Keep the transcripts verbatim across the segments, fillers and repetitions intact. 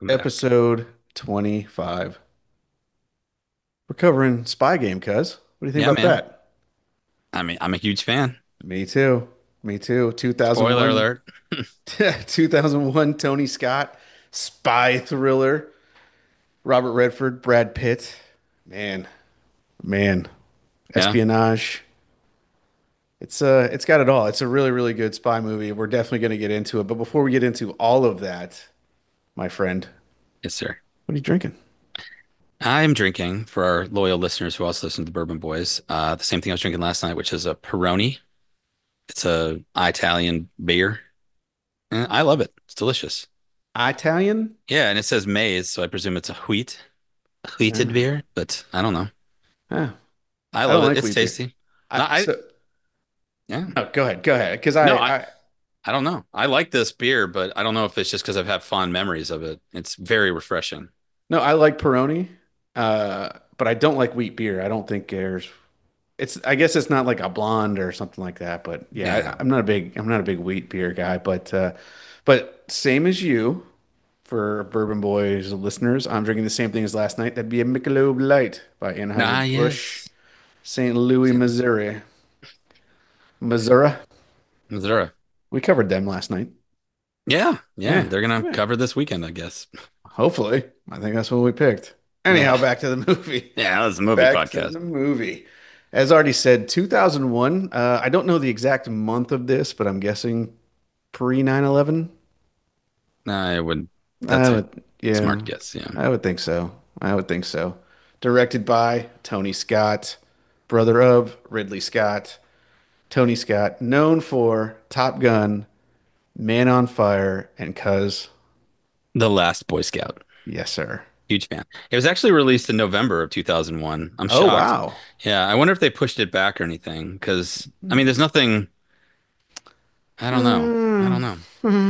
I'm back. Episode twenty-five. We're covering Spy Game, cuz. What do you think Yeah, about man. that? I mean, I'm a huge fan. Me too. Me too. Spoiler two thousand one alert. two thousand one Tony Scott spy thriller. Robert Redford, Brad Pitt. Man, man. Yeah, Espionage. It's uh it's got it all. It's a really, really good spy movie. We're definitely going to get into it. But before we get into all of that, my friend, yes, sir. what are you drinking? I'm drinking for our loyal listeners who also listen to the Bourbon Boys. Uh, the same thing I was drinking last night, which is a Peroni. It's a Italian beer. And I love it. It's delicious. Italian? Yeah, and it says maize, so I presume it's a wheat, wheated Uh, beer, but I don't know. huh. I I love don't it. like It's wheat beer. tasty. I No, I so yeah. no, go ahead, go ahead. Because No, I, I I I don't know. I like this beer, but I don't know if it's just because I've had fond memories of it. It's very refreshing. no, I like Peroni, uh, but I don't like wheat beer. I don't think there's. It's. I guess it's not like a blonde or something like that. But yeah, Yeah. I, I'm not a big. I'm not a big wheat beer guy. But uh, but same as you for Bourbon Boys listeners, I'm drinking the same thing as last night. That'd be a Michelob Light by Ah, Anheuser-Busch, yes. Saint Louis, Saint Missouri. Missouri. Missouri. We covered them last night. Yeah, yeah. Yeah, They're gonna yeah. cover this weekend, I guess. Hopefully, I think that's what we picked. Anyhow, Yeah. back to the movie. Yeah, that's a movie Back to podcast. the movie. As already said, two thousand one. Uh, I don't know the exact month of this, but I'm guessing pre nine eleven. I would I that's a would, yeah, smart guess, yeah. I would think so. I would think so. Directed by Tony Scott, brother of Ridley Scott. Tony Scott, known for Top Gun, Man on Fire, and Cuz. The Last Boy Scout. Yes, sir. Huge fan. It was actually released in November of two thousand one. I'm Oh, shocked. wow. Yeah, I wonder if they pushed it back or anything because I mean, there's nothing I don't know. I Hmm. don't know. Hmm.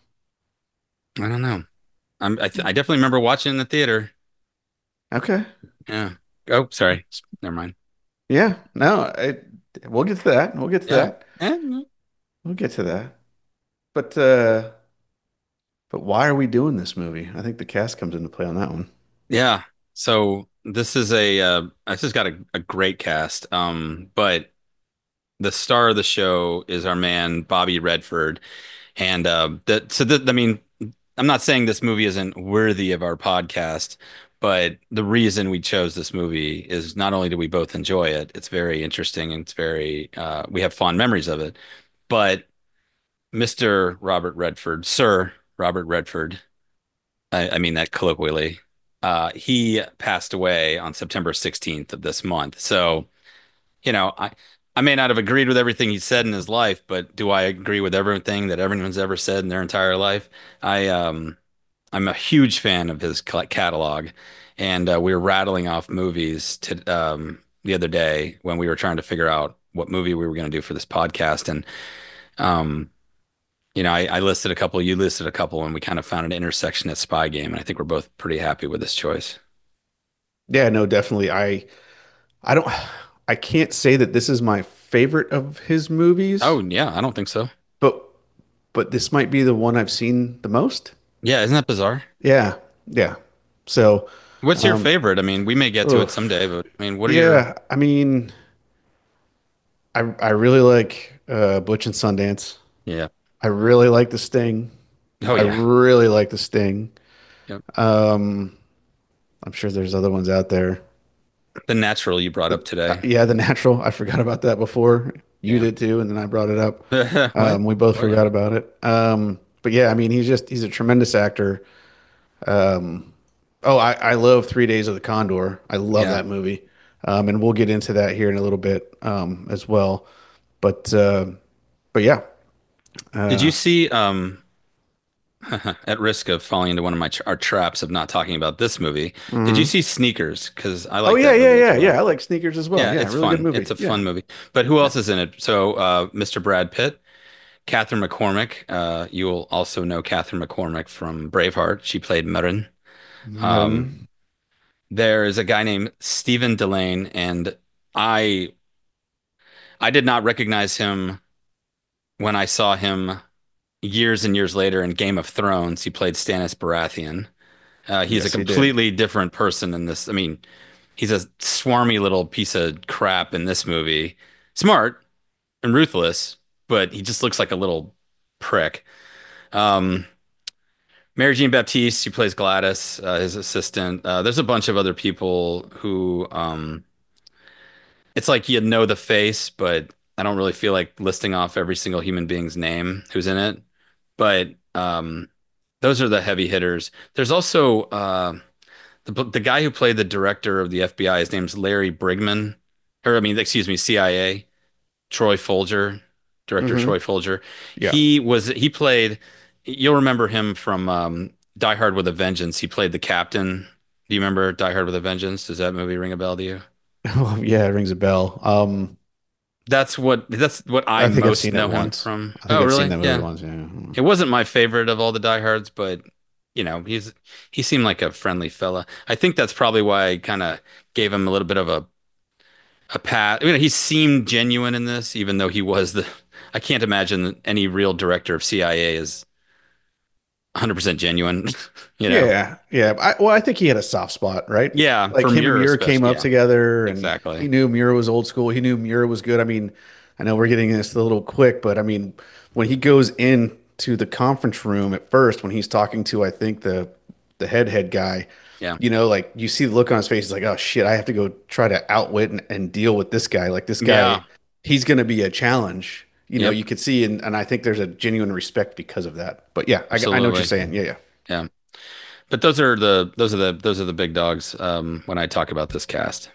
I don't know. I'm, I, th I definitely remember watching in the theater. Okay. Yeah. Oh, sorry. Never mind. Yeah. No, it, we'll get to that. We'll get to Yeah. that. Eh, We'll get to that. But uh but why are we doing this movie? I think the cast comes into play on that one. yeah. So this is a uh, this has got a, a great cast. Um, but the star of the show is our man Bobby Redford, and uh, that so that I mean, I'm not saying this movie isn't worthy of our podcast, but the reason we chose this movie is not only do we both enjoy it, it's very interesting and it's very uh, we have fond memories of it, but mister Robert Redford, Sir Robert Redford. I, I mean that colloquially. Uh, he passed away on September sixteenth of this month. So, you know, I I may not have agreed with everything he said in his life, but do I agree with everything that everyone's ever said in their entire life? I um I'm a huge fan of his ca- catalog, and uh, we were rattling off movies to um the other day when we were trying to figure out what movie we were going to do for this podcast, and um you know, I, I listed a couple, you listed a couple, and we kind of found an intersection at Spy Game, and I think we're both pretty happy with this choice. Yeah, no, definitely. I I don't I can't say that this is my favorite of his movies, Oh, yeah, I don't think so. but but this might be the one I've seen the most. Yeah, isn't that bizarre? Yeah. Yeah. So, What's your um favorite? I mean, we may get to it oof. someday, but I mean, what are your, Yeah, I mean, I I really like uh Butch and Sundance. yeah. I really like The Sting. Oh, I yeah. really like The Sting. Yep. Um I'm sure there's other ones out there. The Natural you brought up The, uh, today. yeah, The Natural. I forgot about that before. You Yeah. did too, and then I brought it up. What? Um, we both Spoiler. forgot about it. Um, but yeah, I mean, he's just he's a tremendous actor. Um, oh, I, I love Three Days of the Condor. I love Yeah. that movie. Um, and we'll get into that here in a little bit um, as well. But uh, but yeah, Did you uh, see, um, at risk of falling into one of my tra our traps of not talking about this movie, did you mhm. see Sneakers? Because I Oh like yeah, that yeah, movie as yeah, yeah. well. I like Sneakers as well. Yeah, Yeah, it's really good fun. movie. It's a Yeah, fun movie. But who yeah. else is in it? So, uh, mister Brad Pitt, Catherine McCormick. Uh, you will also know Catherine McCormick from Braveheart. She played Murren. Um, Madden. there is a guy named Stephen Delane, and I I did not recognize him when I saw him years and years later in Game of Thrones. He played Stannis Baratheon. Uh, he's a Yes, he did. completely different person in this. I mean, he's a swarmy little piece of crap in this movie. Smart and ruthless, but he just looks like a little prick. Um, Mary Jean Baptiste, she plays Gladys, uh, his assistant. Uh, there's a bunch of other people who, um, it's like you know the face, but I don't really feel like listing off every single human being's name who's in it. But um, those are the heavy hitters. There's also uh, the the guy who played the director of the F B I. His name's Larry Brigman, or I mean, excuse me, C I A. Troy Folger, director Hmm. Troy Folger. Yeah. He was he played. You'll remember him from um, Die Hard with a Vengeance. He played the captain. Do you remember Die Hard with a Vengeance? Does that movie ring a bell to you? Oh, yeah, it rings a bell. Um, That's what that's what I I think I've most seen it know him once. from. I think Oh, I've seen really? that movie Yeah. once. Yeah. It wasn't my favorite of all the Die Hards, but you know, he's he seemed like a friendly fella. I think that's probably why I kind of gave him a little bit of a a pat. I mean, he seemed genuine in this, even though he was the. I can't imagine any real director of C I A is one hundred percent genuine, you know? Yeah, yeah. I, well, I think he had a soft spot, right? Yeah, Like for him and Muir Muir came especially. up Yeah, together, and he exactly. knew Muir was old school. He knew Muir was good. I mean, I know we're getting this a little quick, but I mean, when he goes into the conference room at first, when he's talking to, I think the the head head guy, Yeah, you know, like you see the look on his face. He's like, "Oh shit, I have to go try to outwit and, and deal with this guy. Like this guy, yeah, he's going to be a challenge." You know, yep, you could see, and, and I think there's a genuine respect because of that. But yeah, I, I know what you're absolutely. saying. Yeah, yeah. Yeah, but those are the those are the those are the big dogs. Um, when I talk about this cast.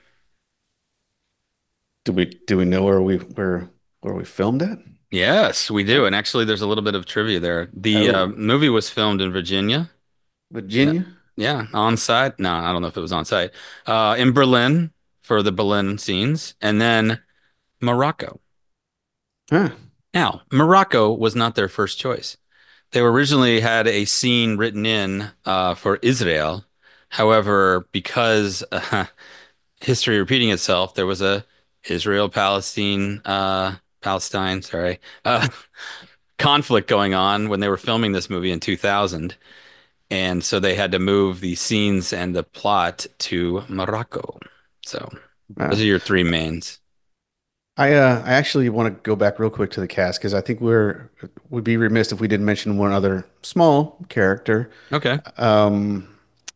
Do we do we know where we where where we filmed at? Yes, we do, Oh, and actually, there's a little bit of trivia there. The uh, oh, movie was filmed in Virginia. Yeah, Virginia? yeah, on site. No, I don't know if it was on site. Uh, in Berlin for the Berlin scenes, and then Morocco. Huh. Now, Morocco was not their first choice. They originally had a scene written in uh, for Israel. However, because uh, history repeating itself, there was a Israel Palestine uh, Palestine, sorry, uh, conflict going on when they were filming this movie in two thousand, and so they had to move the scenes and the plot to Morocco. So those Uh, are your three mains. I uh I actually want to go back real quick to the cast because I think we're would be remiss if we didn't mention one other small character. Okay. Um,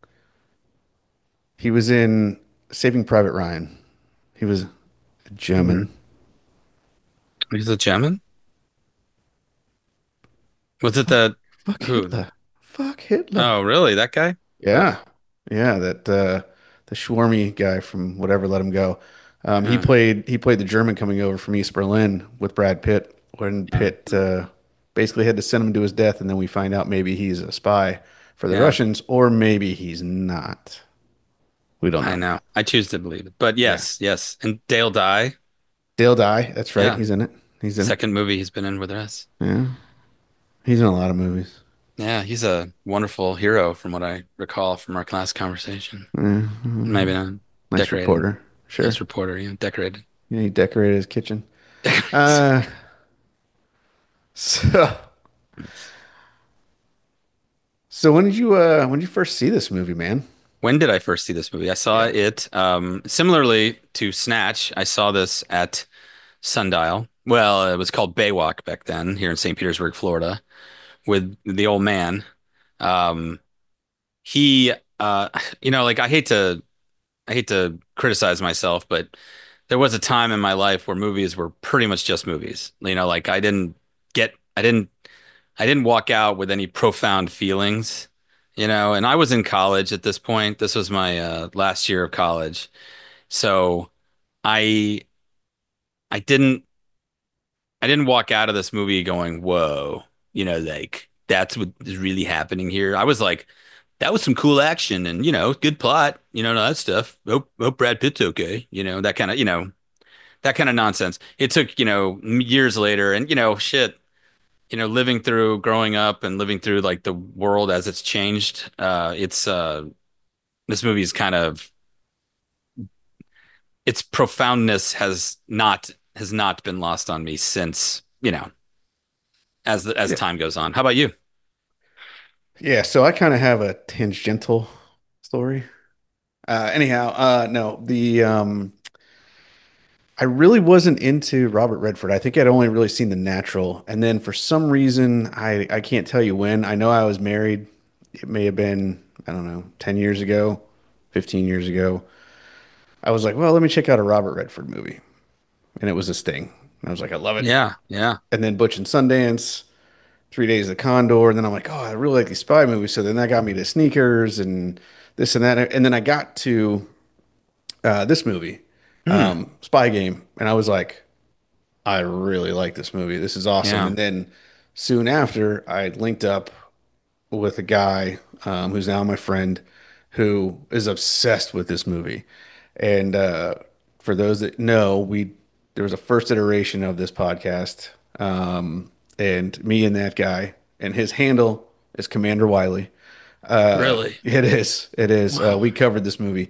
he was in Saving Private Ryan. He was Mhm. German. He's a German? Was it Fuck, that fuck who? Hitler. Fuck Hitler. Oh, really? That guy? Yeah. Oof. Yeah, that uh the Schwarmy guy from whatever let him go. Um, he Yeah. played he played the German coming over from East Berlin with Brad Pitt when Yeah. Pitt uh, basically had to send him to his death, and then we find out maybe he's a spy for the Yeah. Russians, or maybe he's not. We don't I know. know. I choose to believe it. But Yeah. yes, yes. And Dale Dye. Dale Dye, that's right. Yeah. He's in it. He's in it. Second movie he's been in with us. Yeah. He's in a lot of movies. Yeah, he's a wonderful hero from what I recall from our class conversation. Yeah. Maybe Mhm. not. Nice Decorated. reporter. Nice Sure. reporter, yeah. Decorated. Yeah, he decorated his kitchen. Uh, so so when did you uh when did you first see this movie, man? When did I first see this movie? I saw Yeah. it um, similarly to Snatch. I saw this at Sundial. Well, it was called Baywalk back then, here in Saint Petersburg, Florida, with the old man. Um, he, uh, you know, like I hate to, I hate to criticize myself, but there was a time in my life where movies were pretty much just movies. You know, like I didn't get, I didn't, I didn't walk out with any profound feelings. You know, and I was in college at this point. This was my uh, last year of college, so I, I didn't I didn't walk out of this movie going, whoa, you know, like that's what is really happening here. I was like, that was some cool action and, you know, good plot, you know, and all that stuff. Hope, hope Brad Pitt's okay. You know, that kind of, you know, that kind of nonsense. It took, you know, years later and, you know, shit, you know, living through growing up and living through like the world as it's changed. Uh, it's, uh, this movie is kind of, its profoundness has not, has not been lost on me since, you know, as the, as Yeah. time goes on. How about you? Yeah, so I kind of have a tangential story. Uh, anyhow, uh, no, the um, I really wasn't into Robert Redford. I think I'd only really seen The Natural, and then for some reason, I I can't tell you when. I know I was married. It may have been, I don't know, ten years ago, fifteen years ago. I was like, well, let me check out a Robert Redford movie, and it was this thing. And I was like, I love it. Yeah, yeah. And then Butch and Sundance, Three Days of the Condor, and then I'm like, oh, I really like these spy movies. So then that got me to Sneakers and this and that, and then I got to uh, this movie, Hmm. um, Spy Game, and I was like, I really like this movie. This is awesome. Yeah. And then soon after, I linked up with a guy um, who's now my friend who is obsessed with this movie. And uh, for those that know, we there was a first iteration of this podcast, um, and me and that guy, and his handle is Commander Wiley. Uh, Really? it is. It is. Uh, Wow. we covered this movie.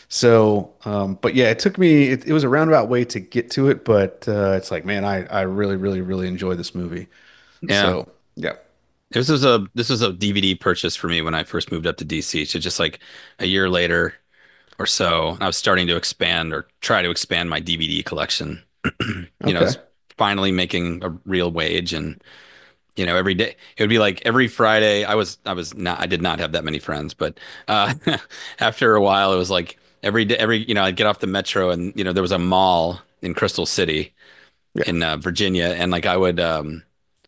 So, um, but yeah, it took me, it, it was a roundabout way to get to it, but uh, it's like, man, I, I really, really, really enjoy this movie. Yeah. So, yeah. This was a this was a D V D purchase for me when I first moved up to D C. So just like a year later or so, I was starting to expand or try to expand my D V D collection. You know, I Okay. was finally making a real wage, and you know, every day it would be like every Friday. I was I was not I did not have that many friends, but uh after a while it was like every day every you know, I'd get off the metro, and you know, there was a mall in Crystal City Yeah. in uh, Virginia, and like I would um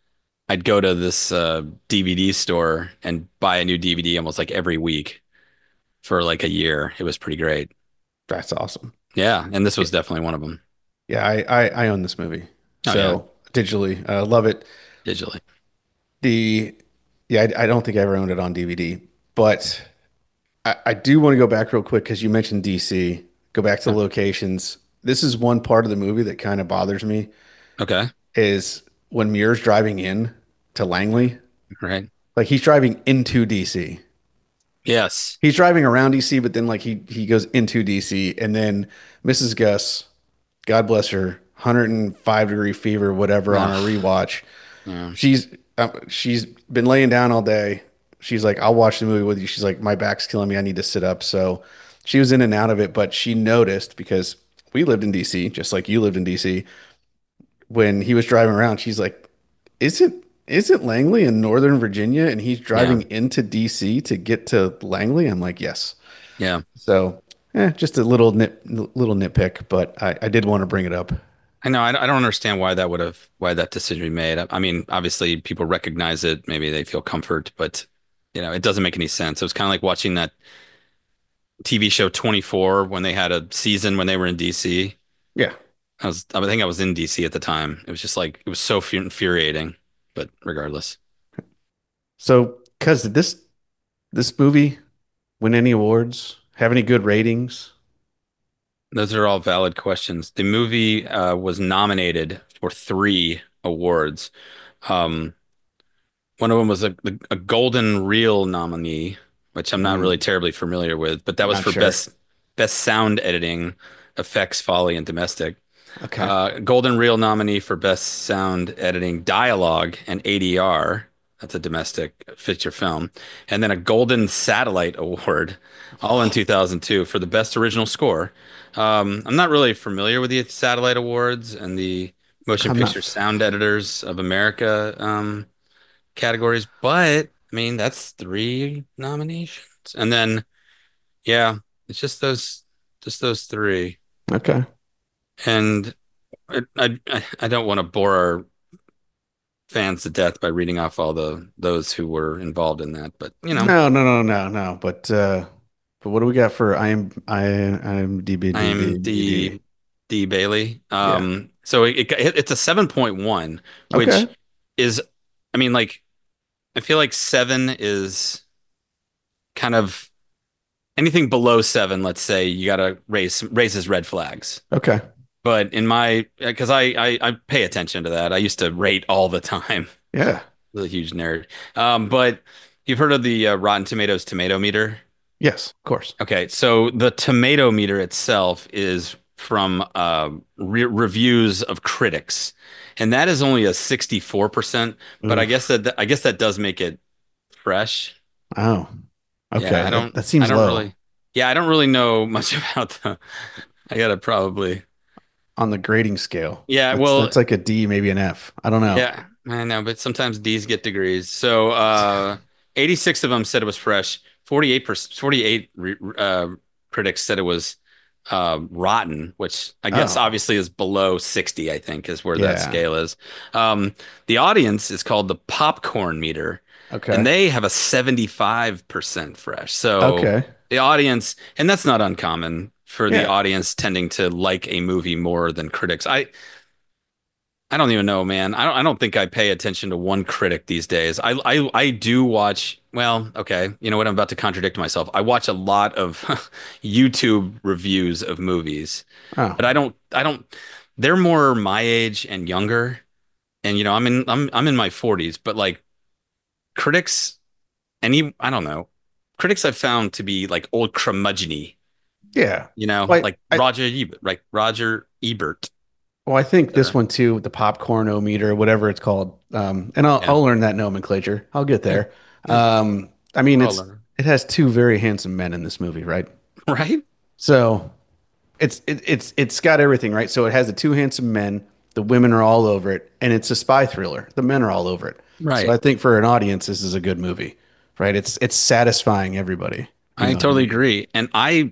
I'd go to this uh, D V D store and buy a new D V D almost like every week for like a year. It was pretty great. That's awesome. Yeah, and this Yeah. was definitely one of them. Yeah. I, I, I own this movie. Oh yeah, So digitally, uh, love it. digitally. The, yeah, I, I don't think I ever owned it on D V D, but I, I do want to go back real quick because you mentioned D C. Go back to the Huh. locations. This is one part of the movie that kind of bothers me Okay, is when Muir's driving in to Langley, right. like he's driving into D C. Yes. He's driving around D C, but then like he he goes into D C, and then Missus Gus, God bless her, one hundred five degree fever, whatever, on No. a rewatch. Yeah. She's uh, she's been laying down all day. She's like, I'll watch the movie with you. She's like, my back's killing me. I need to sit up. So she was in and out of it, but she noticed because we lived in D C, just like you lived in D C. When he was driving around, she's like, isn't isn't Langley in Northern Virginia and he's Yeah. driving into D C to get to Langley? I'm like, yes. Yeah. So, eh, just a little nit little nitpick, but I, I did want to bring it up. I know. I, I don't understand why that would have why that decision be made. I, I mean, obviously people recognize it. Maybe they feel comfort, but you know, it doesn't make any sense. It was kind of like watching that T V show twenty-four when they had a season when they were in D C. Yeah. I was, I think I was in D C at the time. It was just like, it was so fu- infuriating, but regardless, So, cuz did this this movie win any awards? Have any good ratings? those are all valid questions. The movie uh, was nominated for three awards. Um, One of them was a, a Golden Reel nominee, which I'm not really Hmm, terribly familiar with, but that was not for sure. best best sound editing, effects, foley, and domestic. Okay. Uh, Golden Reel nominee for Best Sound Editing Dialogue and A D R. That's a domestic feature film. And then a Golden Satellite Award, all in two thousand two, for the Best Original Score. Um, I'm not really familiar with the Satellite Awards and the Motion I'm not. Picture Sound Editors of America um, categories, but I mean, that's three nominations. And then, yeah, it's just those, just those three. Okay. And I, I, I don't want to bore our fans to death by reading off all the those who were involved in that. But you know, No, no, no, no, no. But uh but what do we got for I am I am D B I D am B D D? D D Bailey. Yeah. Um, so it, it it's a seven point one, which Okay. is, I mean, like I feel like seven is kind of anything below seven. Let's say you gotta raise raises red flags. Okay. But in my, because I, I I pay attention to that. I used to rate all the time. Yeah. A huge nerd. Um, but you've heard of the uh, Rotten Tomatoes tomato meter? Yes, of course. Okay, so the tomato meter itself is from uh, re reviews of critics, and that is only a sixty-four percent. But I guess Oof. that I guess that does make it fresh. Oh. Yeah, Okay. I That don't that I seems don't really low. Yeah, I don't really know much about the. I gotta probably. on the grading scale. Yeah, That's well, that's like a D, maybe an F. I don't know. yeah, I know, but sometimes D's get degrees. So, uh, eighty-six of them said it was fresh. forty-eight percent, forty-eight re uh, critics said it was uh, rotten, which I guess Oh, obviously is below sixty, I think is where that yeah. scale is. Um, the audience is called the popcorn meter, and Okay. they have a seventy-five percent fresh. So Okay. the audience, and that's not uncommon for the Yeah. audience tending to like a movie more than critics. I I don't even know, man. I don't I don't think I pay attention to one critic these days. I I I do watch, well, okay, you know what? I'm about to contradict myself. I watch a lot of YouTube reviews of movies, Oh, but I don't I don't they're more my age and younger. And you know, I'm in I'm I'm in my forties, but like critics any I don't know. Critics I've found to be like old curmudgeon-y, yeah. you know, Well, like I, I Roger Ebert, like Roger Ebert. well, I think this Uh, one too, the popcorn o meter, whatever it's called. Um, and I'll yeah. I'll learn that nomenclature. I'll get Yeah. there. Yeah. Um, I mean, We're all it's learning. it has two very handsome men in this movie, right? Right? So it's it, it's it's got everything, right? So it has the two handsome men, the women are all over it, and it's a spy thriller. The men are all over it. So Right. I think for an audience, this is a good movie, right? It's it's satisfying everybody, you I know what I totally mean? agree. And I,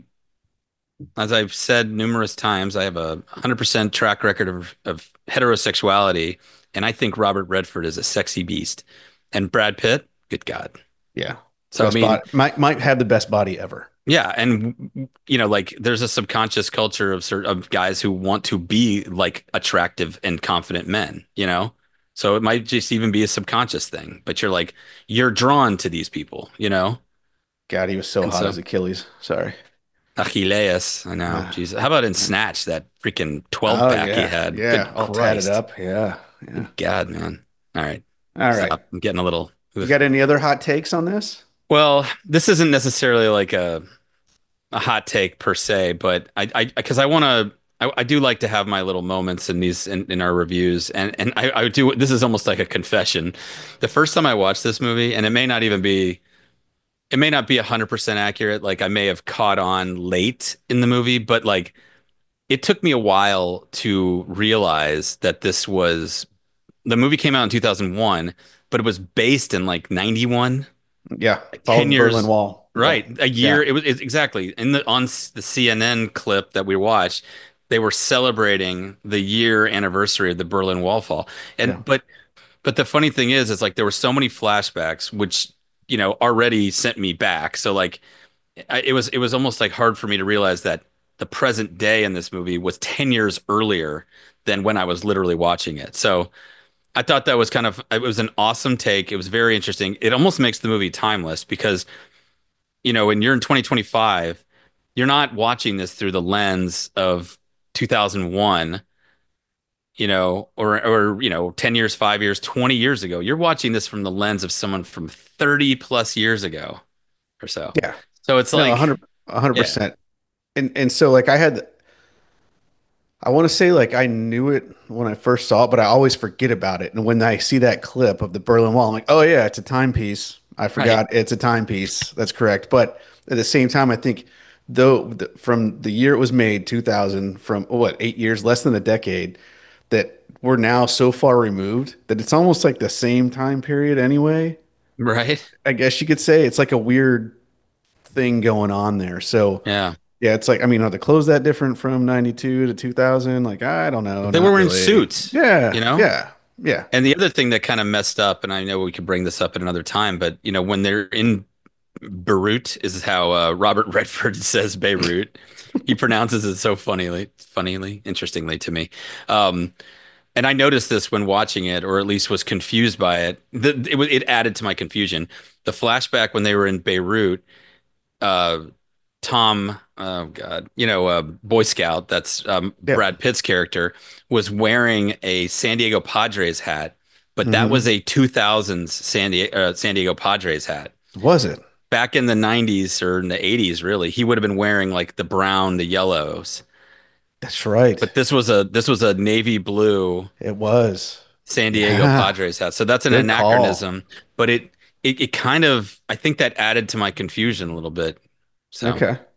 as I've said numerous times, I have a one hundred percent track record of, of heterosexuality. And I think Robert Redford is a sexy beast. And Brad Pitt, good God. Yeah. So, I Best mean, body might might have the best body ever. yeah. And, you know, like there's a subconscious culture of certain of guys who want to be like attractive and confident men, you know? So it might just even be a subconscious thing, but you're like, you're drawn to these people, you know? God, he was so And hot so as Achilles. Sorry. Achilles, I know. Uh, Jesus. How about in Snatch, that freaking twelve oh pack he yeah, had? yeah, Good all tatted Christ. up. Yeah, yeah. Good God, man. All right. All right. Stop. I'm getting a little. You Ugh. got any other hot takes on this? Well, this isn't necessarily like a, a hot take per se, but I, I, because I want to, I, I do like to have my little moments in these, in, in our reviews. And, and I, I do, this is almost like a confession. The first time I watched this movie, and it may not even be, it may not be one hundred percent accurate. Like I may have caught on late in the movie, but like, it took me a while to realize that this was the movie came out in two thousand one, but it was based in like ninety-one, Yeah, like ten Bald Berlin years, Wall. The right? A yeah, year. It was it's exactly in the on s- the C N N clip that we watched. They were celebrating the year anniversary of the Berlin Wall fall. yeah, And but but the funny thing is, it's like there were so many flashbacks, which, you know, already sent me back. So like I, it was it was almost like hard for me to realize that the present day in this movie was ten years earlier than when I was literally watching it. So I thought that was kind of it was an awesome take. It was very interesting. It almost makes the movie timeless because, you know, when you're in twenty twenty-five, you're not watching this through the lens of two thousand one, you know, or or you know, ten years, five years, twenty years ago. You're watching this from the lens of someone from thirty plus years ago or so. yeah. So it's No, a like, hundred, a hundred yeah, percent. And and so like I had, I want to say like I knew it when I first saw it, but I always forget about it. And when I see that clip of the Berlin Wall, I'm like, oh yeah, it's a timepiece. I right. forgot it's a timepiece. That's correct. But at the same time, I think though the, from the year it was made, two thousand, from what, eight years, less than a decade, that we're now so far removed that it's almost like the same time period anyway. Right. I guess you could say it's like a weird thing going on there. So Yeah. yeah, it's like, I mean, are the clothes that different from ninety-two to two thousand? Like, I don't know, They not were wearing really. suits, Yeah, you know? yeah, yeah, And the other thing that kind of messed up, and I know we could bring this up at another time, but you know, when they're in Beirut is how uh, Robert Redford says Beirut. He pronounces it so funnily, funnily, interestingly to me. Um, and I noticed this when watching it, or at least was confused by it. The, it was it added to my confusion. The flashback when they were in Beirut, uh, Tom, oh God, you know, uh, Boy Scout, that's um, yeah. Brad Pitt's character, was wearing a San Diego Padres hat, but that was Hmm. a two thousands San Diego, uh, San Diego Padres hat. Was it? Back in the nineties or in the eighties, really, he would have been wearing like the brown, the yellows. That's right. But this was a this was a navy blue It was. San Diego Yeah. Padres hat. So that's an Good call. anachronism, but it it, it kind of I think that added to my confusion a little bit. So Okay.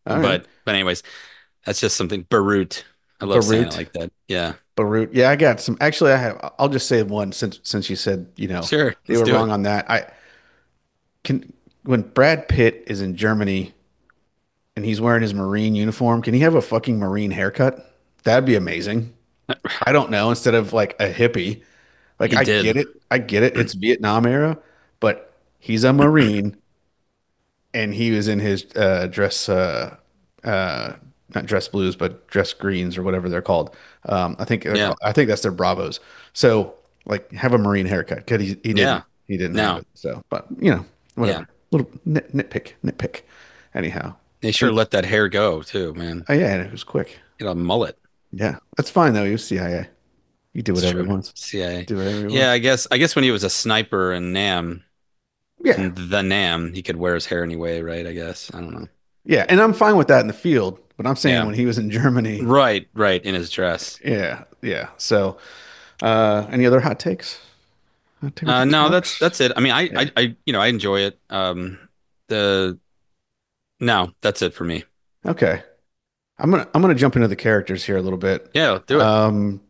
All right. But but anyways, that's just something. Barut. I love saying it Beirut. like that. Yeah. Beirut. Yeah, I got some. Actually, I have. I'll just say one since since you said you know Sure. they Let's were do wrong it. on that. I can when Brad Pitt is in Germany and he's wearing his Marine uniform, can he have a fucking Marine haircut? That'd be amazing. I don't know, instead of like a hippie. Like He I did. get it. I get it. It's Vietnam era, but he's a Marine and he was in his uh dress uh uh not dress blues, but dress greens or whatever they're called. Um I think they're Yeah. called, I think that's their Bravos. So like have a Marine haircut. 'Cause he he didn't. Yeah. He didn't have No. it. So, but you know, Yeah. whatever. Little nit, nitpick, nitpick. Anyhow. They sure And let that hair go too, man. oh yeah, and it was quick. You know, mullet. Yeah. That's fine though. He was C I A. He did It's whatever he true. wants. C I A. Do whatever he Yeah, wants. I guess I guess when he was a sniper in Nam, Yeah. in the Nam, he could wear his hair anyway, right? I guess. I don't know. Yeah, and I'm fine with that in the field, but I'm saying Yeah. when he was in Germany, Right, right, in his dress. yeah, yeah. So, uh, any other hot takes? Hot take with Uh the no, that's Sparks? that's it. I mean, I Yeah. I, I you know, I enjoy it. Um the no, that's it for me. Okay. I'm gonna I'm gonna jump into the characters here a little bit. Yeah, do it. Um,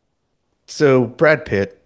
so Brad Pitt,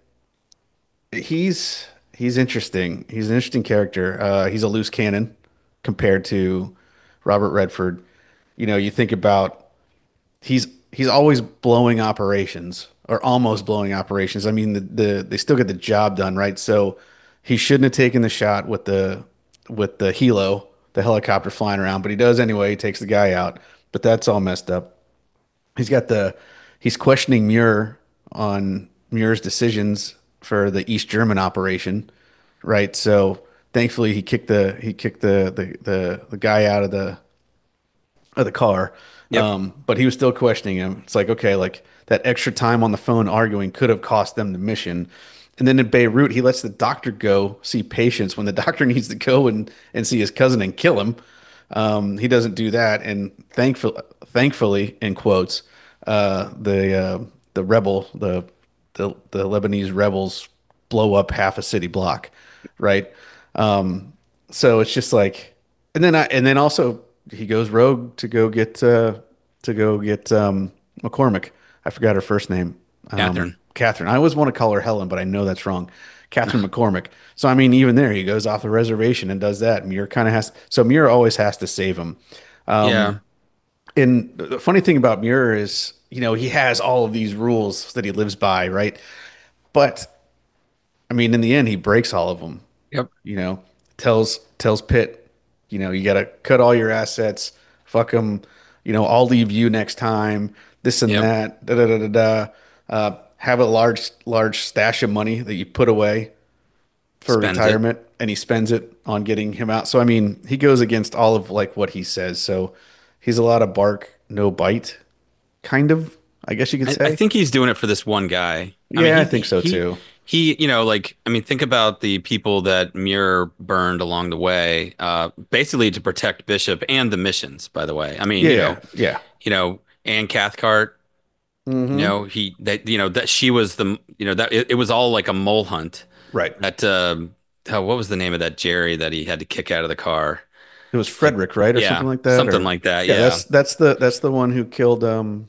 he's he's interesting. He's an interesting character. Uh, he's a loose cannon compared to Robert Redford. You know, you think about he's he's always blowing operations or almost blowing operations. I mean, the, the they still get the job done, right? So he shouldn't have taken the shot with the with the helo, the helicopter flying around, but he does anyway. He takes the guy out, but that's all messed up. He's got the he's questioning Muir on Muir's decisions for the East German operation, right? So thankfully he kicked the he kicked the the the, the guy out of the of the car. Yep. Um, but he was still questioning him. It's like, okay, like that extra time on the phone arguing could have cost them the mission. And then in Beirut, he lets the doctor go see patients when the doctor needs to go and, and see his cousin and kill him. Um, he doesn't do that. And thankful, thankfully, in quotes, uh, the uh, the rebel, the, the the Lebanese rebels blow up half a city block, right? Um, so it's just like, and then I, and then also he goes rogue to go get uh, to go get um, McCormick. I forgot her first name. Um, Catherine. Catherine. I always want to call her Helen, but I know that's wrong. Catherine McCormick. So I mean, even there, he goes off the reservation and does that. Muir kind of has. So Muir always has to save him. Yeah. And the funny thing about Muir is, you know, he has all of these rules that he lives by, right? But I mean, in the end, he breaks all of them. Yep. You know, tells tells Pitt, you know, you got to cut all your assets, fuck them. You know, I'll leave you next time. This and Yep. that. Da da da da da. Uh, have a large large stash of money that you put away for Spends it. retirement, and he spends it on getting him out. So I mean, he goes against all of like what he says. So he's a lot of bark, no bite, kind of. I guess you could I, I say. think he's doing it for this one guy. I mean, Yeah, I he think so he too. he, you know, like I mean, think about the people that Muir burned along the way, uh, basically to protect Bishop and the missions, by the way. I mean, you Yeah, know, yeah. you know, Anne Cathcart, you Hmm. know, he that you know that she was the you know that it, it was all like a mole hunt. Right. That um oh, what was the name of that Jerry that he had to kick out of the car? It was Like, Frederick, right, or something yeah, like that, something or like that. yeah, Yeah. that's that's the that's the one who killed um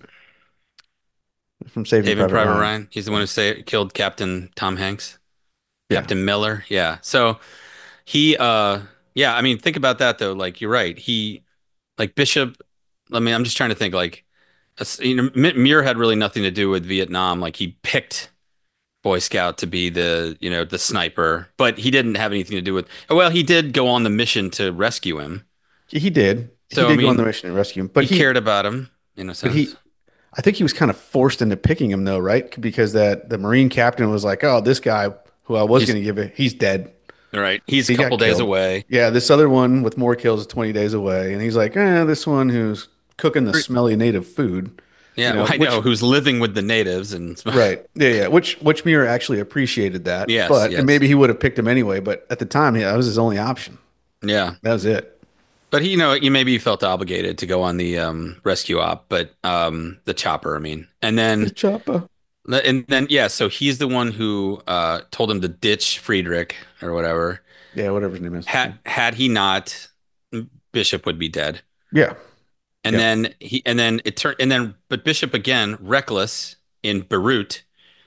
from Saving Saving Private Private Ryan. Ryan. He's the one Yeah, who say, killed Captain Tom Hanks. yeah. Captain Miller. Yeah. So he, uh, yeah, I mean, think about that though. Like, you're right. He, like Bishop, I mean, I'm just trying to think like, that's- you know, M- Muir had really nothing to do with Vietnam. Like, he picked Boy Scout to be the, you know, the sniper, but he didn't have anything to do with, well, he did go on the mission to rescue him. He did. He So, I did go on the mean, mission and rescue him, but he he cared about him in a but sense. he I think he was kind of forced into picking him though, right? Because that the Marine captain was like, "Oh, this guy who I was He's going to give it, he's dead. right. He's a He got couple days killed." away. Yeah, this other one with more kills is twenty days away, and he's like, "Eh, this one who's cooking the smelly native food." You Yeah, know, well, I know which who's living with the natives and right. Yeah, yeah. Which which Muir actually appreciated that. yes, But and yes. maybe he would have picked him anyway, but at the time, yeah, that was his only option. Yeah. That was it. But he, you know, you maybe felt obligated to go on the um, rescue op, but um, the chopper, I mean, and The then chopper. and then yeah, so he's the one who uh, told him to ditch Friedrich or whatever. Yeah, whatever his name is. Had had he not, Bishop would be dead. Yeah. And Yep. then he and then it turned and then but Bishop again, reckless in Beirut,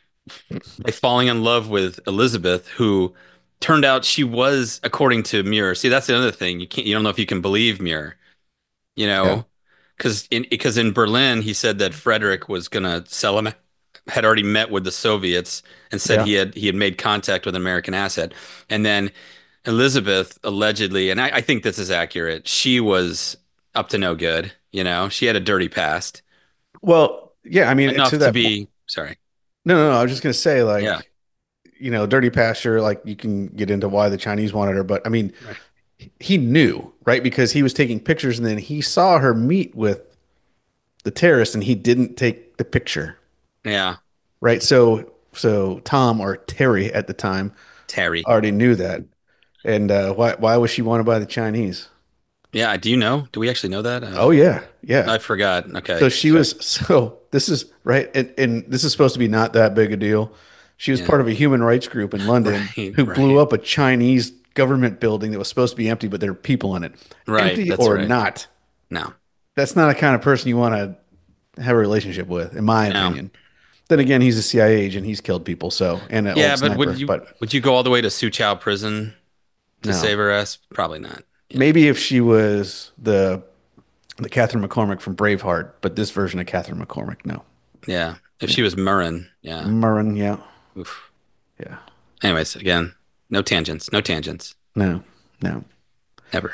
by falling in love with Elizabeth, who turned out she was, according to Muir. See, that's the other thing. You can't you don't know if you can believe Muir, you Yeah. know? Because in because in Berlin he said that Frederick was gonna sell him, had already met with the Soviets and said Yeah. he had he had made contact with an American asset. And then Elizabeth allegedly, and I, I think this is accurate, she was up to no good, you know, she had a dirty past. Well, yeah, I mean, to Enough to that point. be sorry. No, no, no. I was just gonna say, Yeah. like, you know, dirty pasture, like you can get into why the Chinese wanted her, but I mean, Right. he knew, right? Because he was taking pictures and then he saw her meet with the terrorist and he didn't take the picture, Yeah. right? So, so Tom or Terry at the time Terry. already knew that. And uh, why why was she wanted by the Chinese? Yeah. Do you know? Do we actually know that? Uh, Oh yeah, yeah. I forgot. So Okay. she So, was so this is right, and, and this is supposed to be not that big a deal. She was yeah. part of a human rights group in London Right. who blew Right. up a Chinese government building that was supposed to be empty, but there are people in it. Right. Empty That's or right. not, No. that's not a kind of person you want to have a relationship with, in my No. opinion. Then again, he's a C I A agent. He's killed people, so and an Yeah, old but would sniper. you But would you go all the way to Suchow prison to no, save her ass? Probably not. Yeah. maybe if she was the the Catherine McCormick from Braveheart, but this version of Catherine McCormick, no. Yeah. If Yeah, she was Murrin, yeah. Murrin, yeah, Oof. yeah, Anyways, again, no tangents. No tangents. no, no. Ever.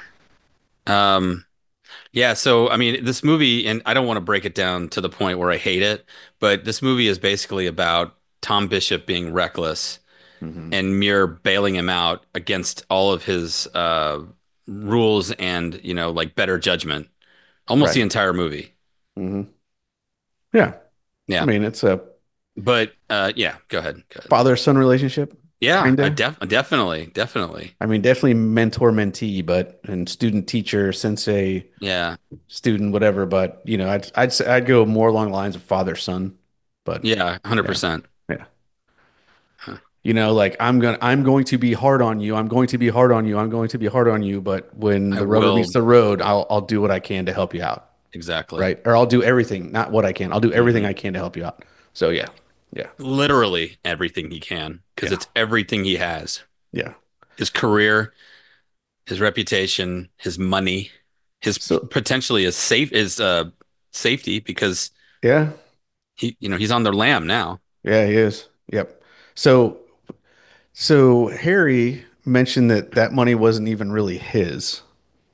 Um, yeah, so I mean, this movie, and I don't want to break it down to the point where I hate it, but this movie is basically about Tom Bishop being reckless Hmm. and Muir bailing him out against all of his uh rules and, you know, like better judgment. Almost the Right. entire movie. Hmm. Yeah. I Yeah. mean, it's a But uh yeah, go ahead. Go ahead. father-son relationship, Yeah, I kinda. def definitely, definitely. I mean, definitely mentor-mentee, but and student-teacher, sensei, Yeah. student, whatever. But you know, I'd I'd say I'd go more along the lines of father-son. But Yeah, yeah, one hundred percent. yeah. Huh. You know, like I'm gonna I'm going to be hard on you. I'm going to be hard on you. I'm going to be hard on you. But when I the rubber meets will the road, I'll I'll do what I can to help you out. exactly. Right? Or I'll do everything, not what I can. I'll do everything Hmm. I can to help you out. So yeah, yeah, Literally everything he can because yeah, it's everything he has. yeah. His career, his reputation, his money, his So potentially his safe his uh safety because yeah, he you know he's on their lam now. yeah, he is. Yep. So so Harry mentioned that that money wasn't even really his.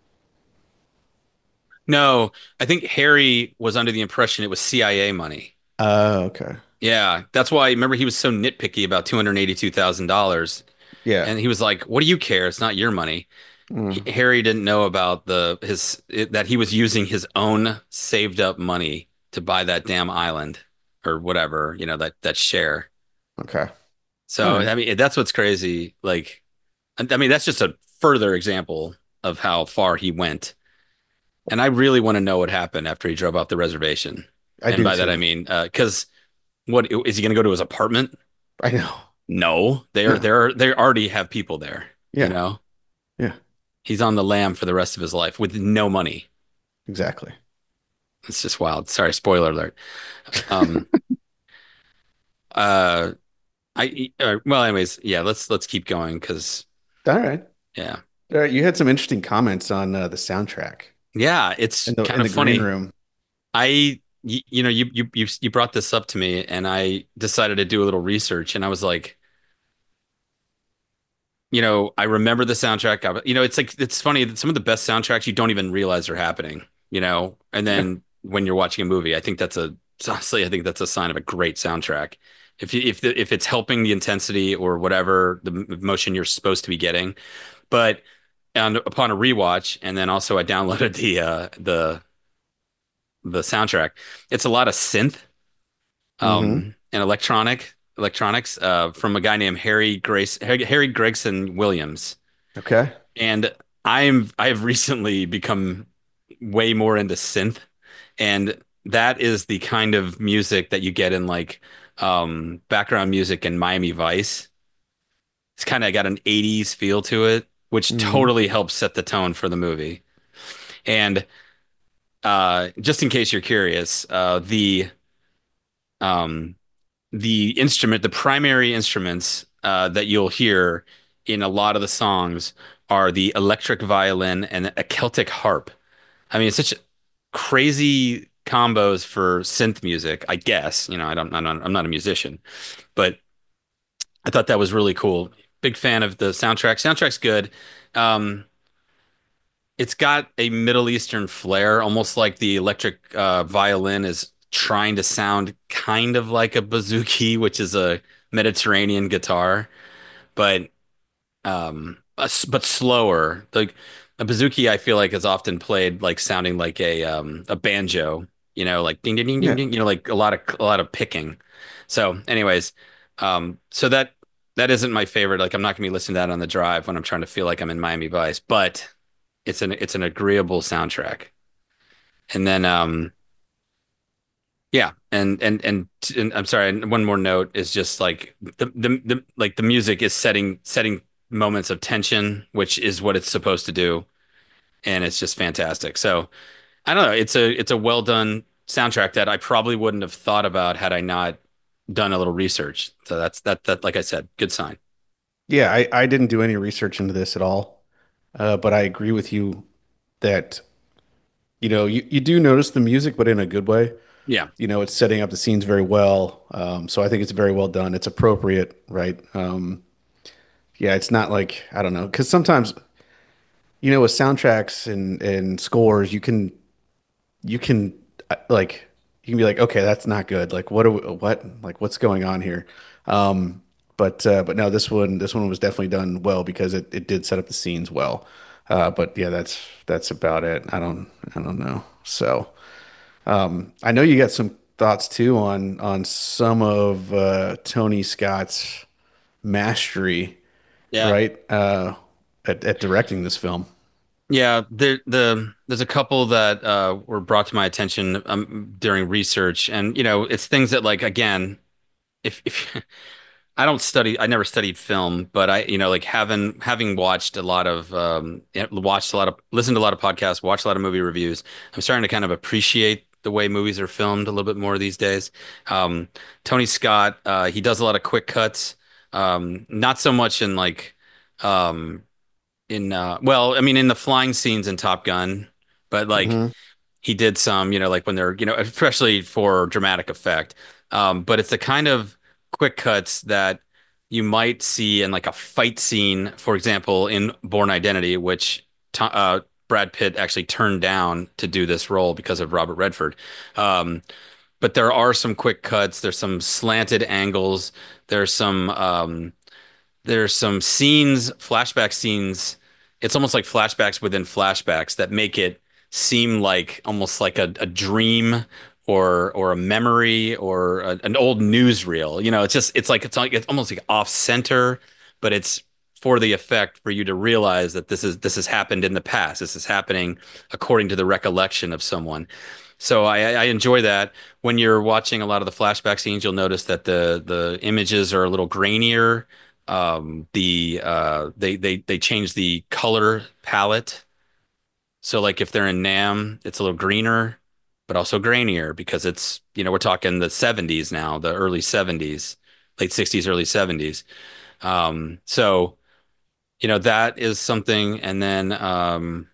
No, I think Harry was under the impression it was C I A money. Uh, okay. Yeah, that's why remember he was so nitpicky about two hundred eighty-two thousand dollars Yeah. and he was like, "What do you care? It's not your money." He, Mm, Harry didn't know about the his it, that he was using his own saved up money to buy that damn island or whatever, you know, that that share. okay. All So, right. I mean, that's what's crazy. Like, I mean, that's just a further example of how far he went. And I really want to know what happened after he drove off the reservation. I And do by that I too. mean, uh, because what is he going to go to his apartment? I know. No, they're No. they're they already have people there. You Yeah. know, Yeah. he's on the lam for the rest of his life with no money. Exactly. It's just wild. Sorry, spoiler alert. Um, uh, I uh, well, anyways, yeah. Let's let's keep going because All right. yeah, All right. You had some interesting comments on uh, the soundtrack yeah. It's in the kind in of the green funny. room. I you, you know you you you you brought this up to me, and I decided to do a little research, and I was like, you know, I remember the soundtrack. I, you know, it's like it's funny that some of the best soundtracks you don't even realize are happening. You know, and Yeah. then when you're watching a movie, I think that's a honestly, I think that's a sign of a great soundtrack. If you, if the, if it's helping the intensity or whatever the emotion you're supposed to be getting, but and upon a rewatch, and then also I downloaded the uh, the the soundtrack. It's a lot of synth Mm-hmm. um, and electronic electronics uh, from a guy named Harry Grace Harry Gregson Williams. Okay. And I'm I have recently become way more into synth, and that is the kind of music that you get in like um, background music in Miami Vice. It's kind of got an eighties feel to it, which Mm-hmm. totally helps set the tone for the movie. And uh, just in case you're curious, uh, the um, the instrument, the primary instruments uh, that you'll hear in a lot of the songs are the electric violin and a Celtic harp. I mean, it's such crazy combos for synth music, I guess. You know, I don't, I'm not, I'm not a musician, but I thought that was really cool. Big fan of the soundtrack. Soundtrack's good. Um, it's got a Middle Eastern flair, almost like the electric uh, violin is trying to sound kind of like a bouzouki, which is a Mediterranean guitar, but um, a s- but slower. Like a bouzouki, I feel like is often played like sounding like a um, a banjo, you know, like ding ding ding ding Yeah. ding, you know, like a lot of a lot of picking. So, anyways, um, so that that isn't my favorite. Like, I'm not gonna be listening to that on the drive when I'm trying to feel like I'm in Miami Vice, but it's an it's an agreeable soundtrack. And then um yeah, and and and, and I'm sorry, and one more note is just like the, the the like the music is setting setting moments of tension, which is what it's supposed to do, and it's just fantastic. So, I don't know, it's a it's a well done soundtrack that I probably wouldn't have thought about had I not done a little research. So that's that that like I said, good sign. Yeah, I, I didn't do any research into this at all. Uh, but I agree with you that, you know, you, you do notice the music, but in a good way. Yeah. You know, it's setting up the scenes very well. Um, so I think it's very well done. It's appropriate, right? Um, yeah, it's not like, I don't know, because sometimes, you know, with soundtracks and, and scores, you can you can uh, like you can be like, okay, that's not good. Like, what are we, what like what's going on here? Um, but uh, but no, this one this one was definitely done well because it, it did set up the scenes well. Uh, but yeah, that's that's about it. I don't I don't know. So um, I know you got some thoughts too on on some of uh, Tony Scott's mastery, Yeah. right? Uh, at, at directing this film. Yeah, there the there's a couple that uh were brought to my attention um during research, and you know, it's things that like again, if if I don't study, I never studied film, but I, you know, like having having watched a lot of um yeah, watched a lot of listened to a lot of podcasts, watched a lot of movie reviews, I'm starting to kind of appreciate the way movies are filmed a little bit more these days. Um Tony Scott, uh he does a lot of quick cuts. Um not so much in like um in uh well, I mean in the flying scenes in Top Gun, but like Hmm. he did some, you know, like when they're, you know, especially for dramatic effect. Um, but it's the kind of quick cuts that you might see in like a fight scene, for example, in Bourne Identity, which uh, Brad Pitt actually turned down to do this role because of Robert Redford. Um, but there are some quick cuts. There's some slanted angles. There's some um, there's some scenes, flashback scenes. It's almost like flashbacks within flashbacks that make it seem like almost like a, a dream or or a memory or a, an old newsreel. You know, it's just it's like it's like it's almost like off center, but it's for the effect for you to realize that this is this has happened in the past. This is happening according to the recollection of someone. So I, I enjoy that. When you're watching a lot of the flashback scenes, you'll notice that the the images are a little grainier. Um, the uh, they they they change the color palette. So like if they're in Nam, it's a little greener, but also grainier because it's, you know, we're talking the seventies now, the early seventies, late sixties, early seventies. Um, so, you know, that is something. And then, um,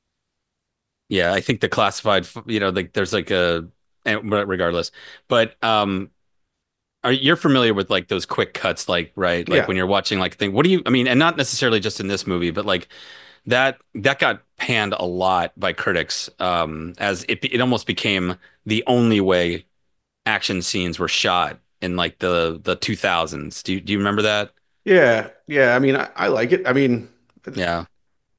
yeah, I think the classified, you know, like there's like a, and regardless, but, um, are you're familiar with like those quick cuts, like, right? Like Yeah. when you're watching like thing, what do you, I mean, and not necessarily just in this movie, but like that that got panned a lot by critics, um, as it it almost became the only way action scenes were shot in like the the two thousands. Do you do you remember that? Yeah. Yeah. I mean, I, I like it. I mean, Yeah,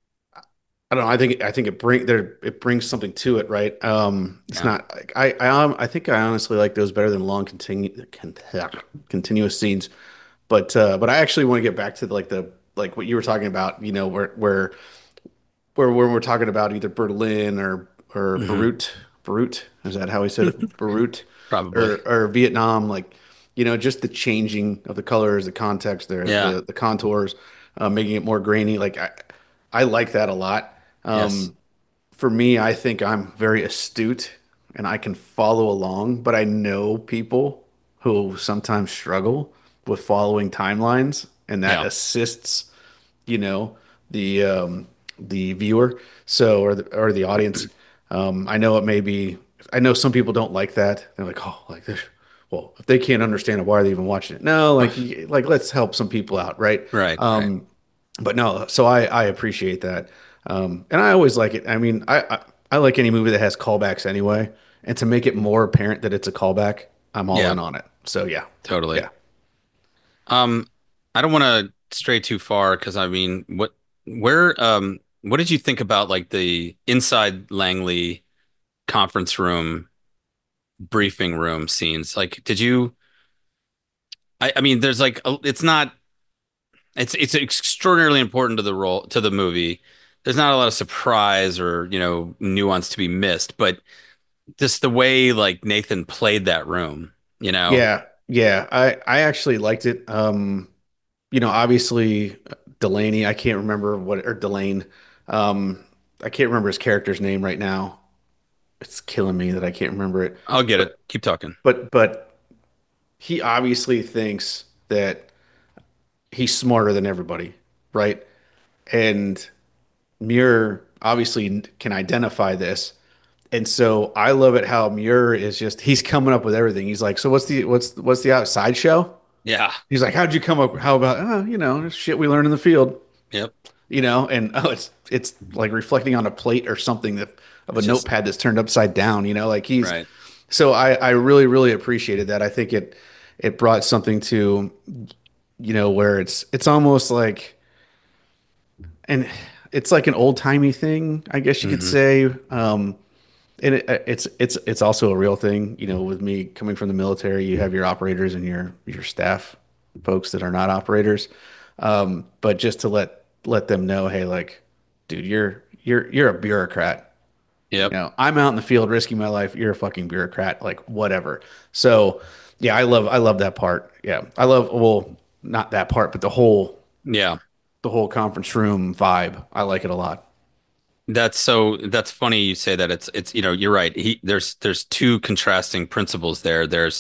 I don't know. I think I think it bring there it brings something to it, right? Um, it's yeah. not like I I um, I think I honestly like those better than long continu con continuous scenes. But uh, but I actually want to get back to like the like what you were talking about, you know, where where where when we're talking about either Berlin or or Hmm. Beirut, Beirut, is that how he said it? Beirut Probably. or or Vietnam, like you know, just the changing of the colors, the context, the Yeah. the the contours, uh, making it more grainy. Like I I like that a lot. Yes. Um, for me, I think I'm very astute and I can follow along, but I know people who sometimes struggle with following timelines, and that Yeah. assists, you know, the um, the viewer, so or the or the audience. Um, I know it may be. I know some people don't like that. They're like, oh, like this. Well, if they can't understand it, why are they even watching it? No, like, y- like let's help some people out, right? Right, right. Um, but no, so I I appreciate that, um, and I always like it. I mean, I, I I like any movie that has callbacks anyway, and to make it more apparent that it's a callback, I'm all Yeah, in on it. So yeah, totally. yeah, Um, I don't want to stray too far because I mean, what, where, um, what did you think about like the inside Langley conference room, briefing room scenes? Like, did you? I, I mean, there's like, a, it's not, it's it's extraordinarily important to the role to the movie. There's not a lot of surprise or you know nuance to be missed, but just the way like Nathan played that room, you know. yeah, yeah. I I actually liked it. Um, you know, obviously Delaney, I can't remember what or Delane. Um, I can't remember his character's name right now. It's killing me that I can't remember it. I'll get But it. Keep talking. but but he obviously thinks that he's smarter than everybody, right? And Muir obviously can identify this. And so I love it how Muir is just he's coming up with everything. He's like, so what's the what's what's the outside show? Yeah. He's like, how'd you come up? How about oh, you know, shit we learned in the field, Yep. you know? And oh, it's it's like reflecting on a plate or something that of a It's just notepad that's turned upside down, you know, like he's right. so I I really really appreciated that. I think it it brought something to you know where it's it's almost like and it's like an old timey thing, I guess you could Hmm. say. Um, and it, it's it's it's also a real thing. You know, with me coming from the military, you have your operators and your your staff folks that are not operators. Um, but just to let let them know, hey, like, dude, you're you're you're a bureaucrat. You Yep. know, I'm out in the field risking my life. You're a fucking bureaucrat, like whatever. So, yeah, I love I love that part. Yeah, I love well, not that part, but the whole Yeah. the whole conference room vibe. I like it a lot. That's so that's funny you say that. It's it's you know, you're right. He there's there's two contrasting principles there. There's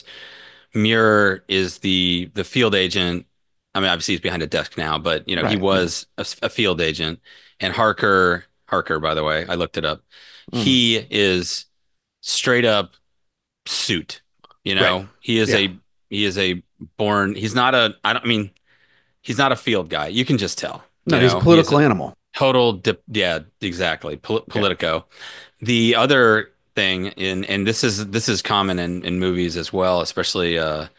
Muir is the the field agent. I mean, obviously he's behind a desk now, but you know, he Right. Yeah. was a, a field agent. And Harker, Harker, by the way, I looked it up. Mm. He is straight up suit. You Right. know, he is Yeah. a he is a born. He's not a. I don't I mean he's not a field guy. You can just tell. No, You he's a know, he is political a animal. total dip. Yeah, exactly. Pol Yeah. Politico. The other thing in and this is this is common in in movies as well, especially uh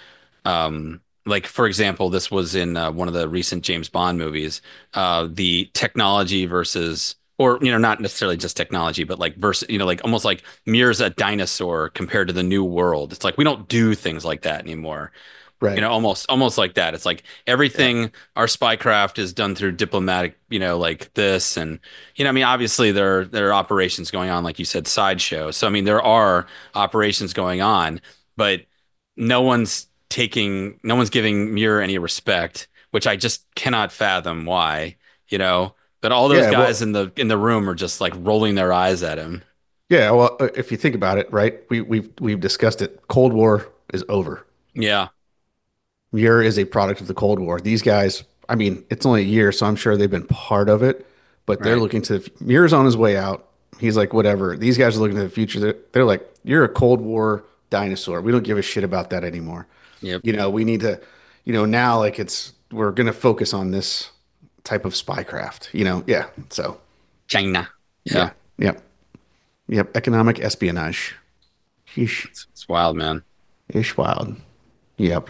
um like for example, this was in uh, one of the recent James Bond movies. Uh, the technology versus. Or, you know, not necessarily just technology, but like versus, you know, like almost like Mir's a dinosaur compared to the new world. It's like we don't do things like that anymore. You Right. know, almost almost like that. It's like Yeah. everything our spycraft is done through diplomatic, you know, like this and you know, I mean, obviously there are there are operations going on, like you said, sideshow. So I mean, there are operations going on, but no one's taking no one's giving Muir any respect, which I just cannot fathom why, you know. But all those Yeah. guys Well, in the in the room are just like rolling their eyes at him. yeah. Well, uh, if you think about it, right, we, we've we've discussed it. Cold War is over. Yeah, Muir is a product of the Cold War. These guys, I mean, it's only a year, so I'm sure they've been part of it, but they're right. looking to the Muir's on his way out. He's like, whatever. These guys are looking to the future. They're, they're like, you're a Cold War dinosaur. We don't give a shit about that anymore. Yep. You know, we need to, you know, now like it's we're gonna focus on this type of spycraft. You know, yeah. So China. Yeah. yeah, yep, yep. Economic espionage. Sheesh, It's, it's wild, man. ish wild. Yep.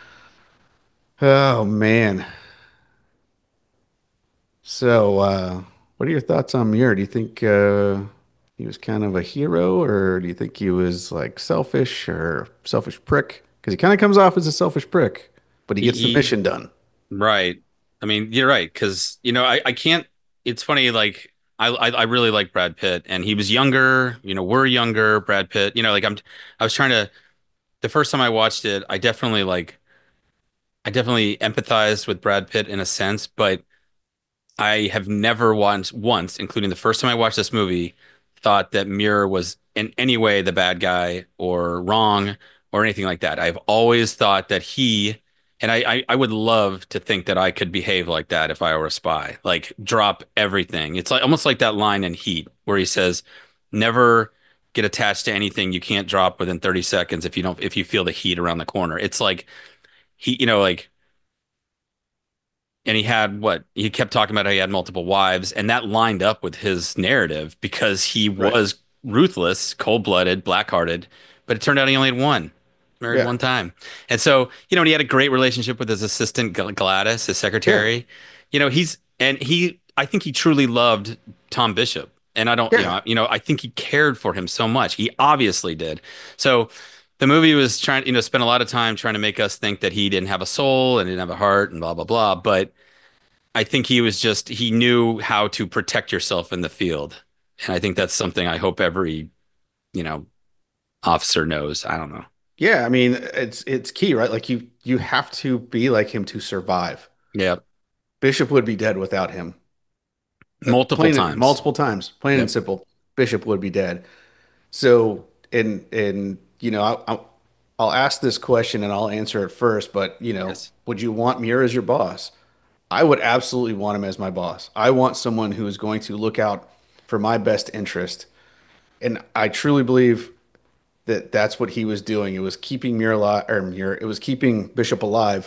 Oh man. So, uh, what are your thoughts on Muir? Do you think uh, he was kind of a hero, or do you think he was like selfish or selfish prick? Because he kind of comes off as a selfish prick, but he He, gets the he mission done. Right. I mean, you're right, because you know, I, I can't. It's funny, like I, I I really like Brad Pitt, and he was younger. You know, we're younger. Brad Pitt. You know, like I'm. I was trying to. The first time I watched it, I definitely like. I definitely empathized with Brad Pitt in a sense, but I have never once, once, including the first time I watched this movie, thought that Muir was in any way the bad guy or wrong or anything like that. I've always thought that he, and I, I, I would love to think that I could behave like that if I were a spy, like drop everything. It's like almost like that line in Heat where he says, "Never get attached to anything you can't drop within thirty seconds if you don't, if you feel the heat around the corner." It's like he, you know, like and he had what he kept talking about how he had multiple wives, and that lined up with his narrative because he Right. was ruthless, cold-blooded, black-hearted, but it turned out he only had one, married Yeah. one time. And so, you know, and he had a great relationship with his assistant Gladys, his Yeah. secretary. You know, he's and he I think he truly loved Tom Bishop. And I don't, you Yeah. know, you know, I think he cared for him so much. He obviously did. So the movie was trying, you know, spent a lot of time trying to make us think that he didn't have a soul and didn't have a heart and blah blah blah. But I think he was just he knew how to protect yourself in the field. And I think that's something I hope every, you know, officer knows. I don't know. Yeah. I mean, it's it's key, right? Like you you have to be like him to survive. Yeah. Bishop would be dead without him. Uh, Multiple plain and times. multiple times, plain and Yep. simple. Bishop would be dead. So, and and you know, I, I'll I'll ask this question and I'll answer it first. But you know, Yes. would you want Muir as your boss? I would absolutely want him as my boss. I want someone who is going to look out for my best interest, and I truly believe that that's what he was doing. It was keeping Muir alive, or Muir. It was keeping Bishop alive.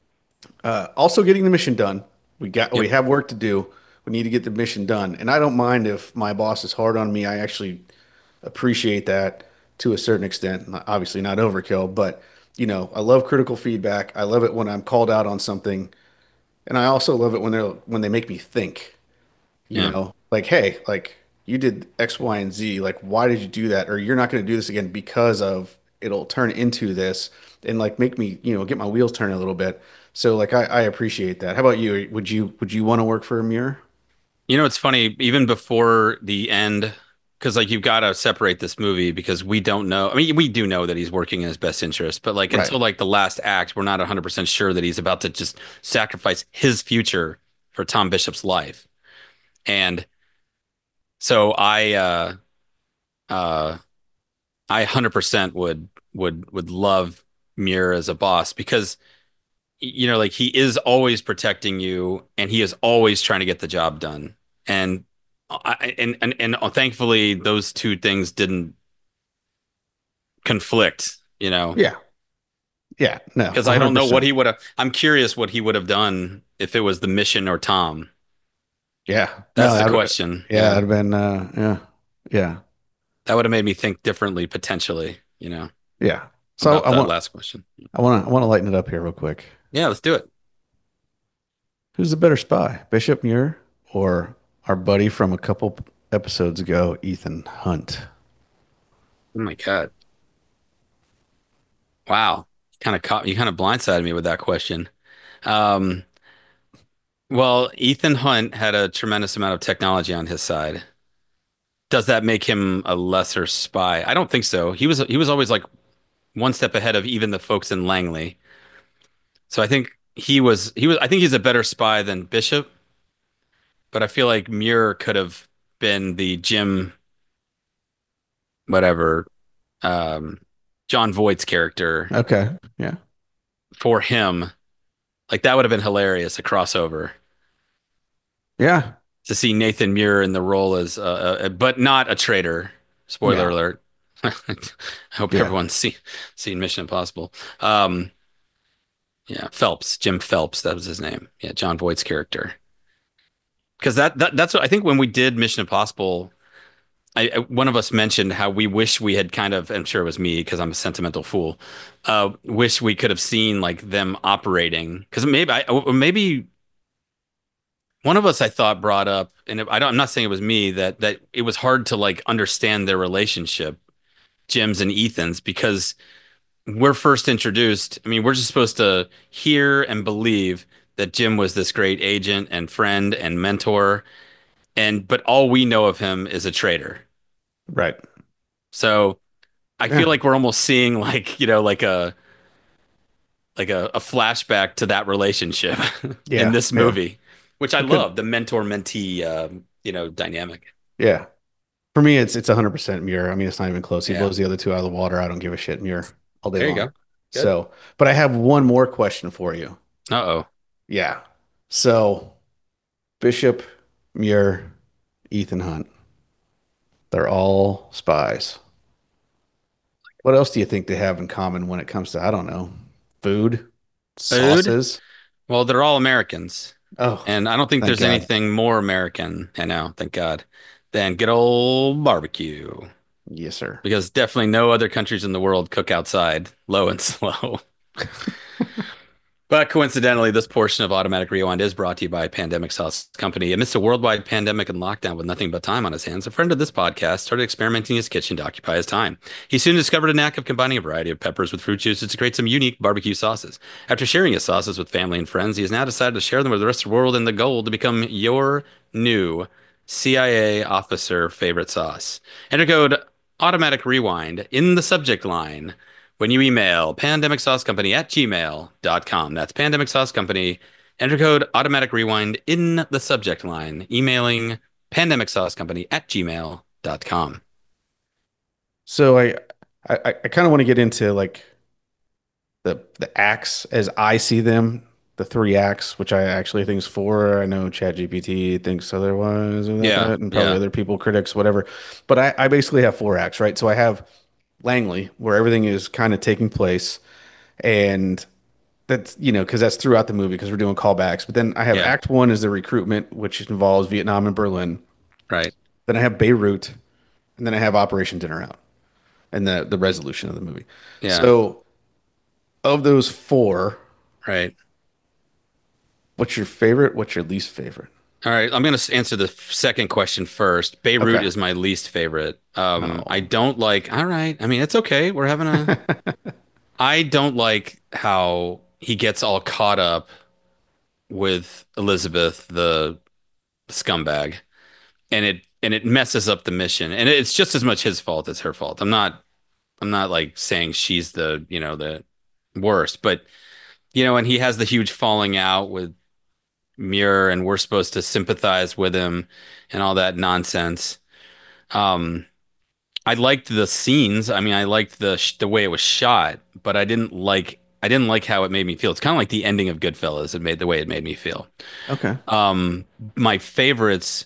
Uh, also, getting the mission done. We got we Yep. have work to do. We need to get the mission done, and I don't mind if my boss is hard on me. I actually appreciate that to a certain extent. Not- Obviously, not overkill, but you know, I love critical feedback. I love it when I'm called out on something, and I also love it when they're when they make me think. You Yeah. know, like, hey, like you did X, Y, and Z. Like, why did you do that? Or you're not going to do this again because of it'll turn into this and like make me, you know, get my wheels turning a little bit. So like I, I appreciate that. How about you? Would you would you want to work for a mirror? You know, it's funny, even before the end, because like you've got to separate this movie because we don't know. I mean, we do know that he's working in his best interest, but like Right. until like the last act, we're not one hundred percent sure that he's about to just sacrifice his future for Tom Bishop's life. And so I uh uh I one hundred percent would would would love Muir as a boss because you know like he is always protecting you and he is always trying to get the job done. And I and and and thankfully those two things didn't conflict, you know, Yeah. Yeah. No, because I don't know what one hundred percent. he would have I'm curious what he would have done if it was the mission or Tom. Yeah. No, That's the that would, question. yeah, Yeah. that'd have been uh yeah. Yeah. That would have made me think differently potentially, you know, Yeah. So about I that want last question. I want to I want to lighten it up here real quick. Yeah, let's do it. Who's the better spy, Bishop Muir or our buddy from a couple episodes ago, Ethan Hunt? Oh my God. Wow. Kind of caught you kind of blindsided me with that question. Um, well, Ethan Hunt had a tremendous amount of technology on his side. Does that make him a lesser spy? I don't think so. He was he was always like one step ahead of even the folks in Langley. So I think he was he was I think he's a better spy than Bishop, but I feel like Muir could have been the Jim whatever um John Voight's character Okay. Yeah. for him. Like that would have been hilarious, a crossover. Yeah. To see Nathan Muir in the role as, uh, uh, but not a traitor. Spoiler No. alert. I hope Yeah. everyone's seen seen Mission Impossible. Um, yeah, Phelps, Jim Phelps, that was his name. Yeah, John Voight's character. Because that, that that's what I think when we did Mission Impossible, I, I- one of us mentioned how we wish we had kind of, I'm sure it was me because I'm a sentimental fool, uh, wish we could have seen like them operating. Because maybe I, or maybe one of us I thought brought up, and I don't, I'm not saying it was me, that that it was hard to like understand their relationship, Jim's and Ethan's, because we're first introduced. I mean, we're just supposed to hear and believe that Jim was this great agent and friend and mentor, and but all we know of him is a traitor. Right. So I feel Yeah. like we're almost seeing like, you know, like a like a, a flashback to that relationship in Yeah. this Yeah. movie. which I It could, love the mentor mentee, um, you know, dynamic. yeah. For me, it's it's one hundred percent Muir. I mean, it's not even close. He Yeah, blows the other two out of the water. I don't give a shit, Muir, all day there you long. go. Good. So, but I have one more question for you. Uh-oh. Yeah. So, Bishop, Muir, Ethan Hunt, they're all spies. What else do you think they have in common when it comes to, I don't know, food, Food? sauces? Well, they're all Americans. Oh, And I don't think thank there's God. anything more American, I know, thank God, than good old barbecue. Yes, sir. Because definitely no other countries in the world cook outside, low and slow. But coincidentally, this portion of Automatic Rewind is brought to you by Pandemic Sauce Company. Amidst a worldwide pandemic and lockdown with nothing but time on his hands, a friend of this podcast started experimenting in his kitchen to occupy his time. He soon discovered a knack of combining a variety of peppers with fruit juices to create some unique barbecue sauces. After sharing his sauces with family and friends, he has now decided to share them with the rest of the world in the goal to become your new C I A officer favorite sauce. Enter code Automatic Rewind in the subject line when you email pandemic sauce company at gmail dot com. That's pandemic sauce company. Enter code automatic rewind in the subject line, emailing pandemic sauce company at gmail dot com. So I I, I kind of want to get into like the the acts as I see them, the three acts, which I actually think is four. I know ChatGPT thinks otherwise of Yeah, that, and probably yeah, other people, critics, whatever. But I, I basically have four acts, right? So I have Langley, where everything is kind of taking place, and that's, you know, because that's throughout the movie because we're doing callbacks. But then I have yeah, Act One is the recruitment, which involves Vietnam and Berlin. right. Then I have Beirut, and then I have Operation Dinner Out and the the resolution of the movie. Yeah, So of those four, right. what's your favorite? What's your least favorite? All right, I'm going to answer the second question first. Beirut Okay. is my least favorite. Um, I Oh. don't like, all right. I mean, it's okay. We're having a, I don't like how he gets all caught up with Elizabeth, the scumbag. and it and it messes up the mission. And it's just as much his fault as her fault. I'm not I'm not like saying she's the, you know, the worst, but you know, and he has the huge falling out with Muir and we're supposed to sympathize with him and all that nonsense. Um I liked the scenes. I mean, I liked the sh the way it was shot, but I didn't like I didn't like how it made me feel. It's kind of like the ending of Goodfellas. It made the way it made me feel. Okay. Um, my favorites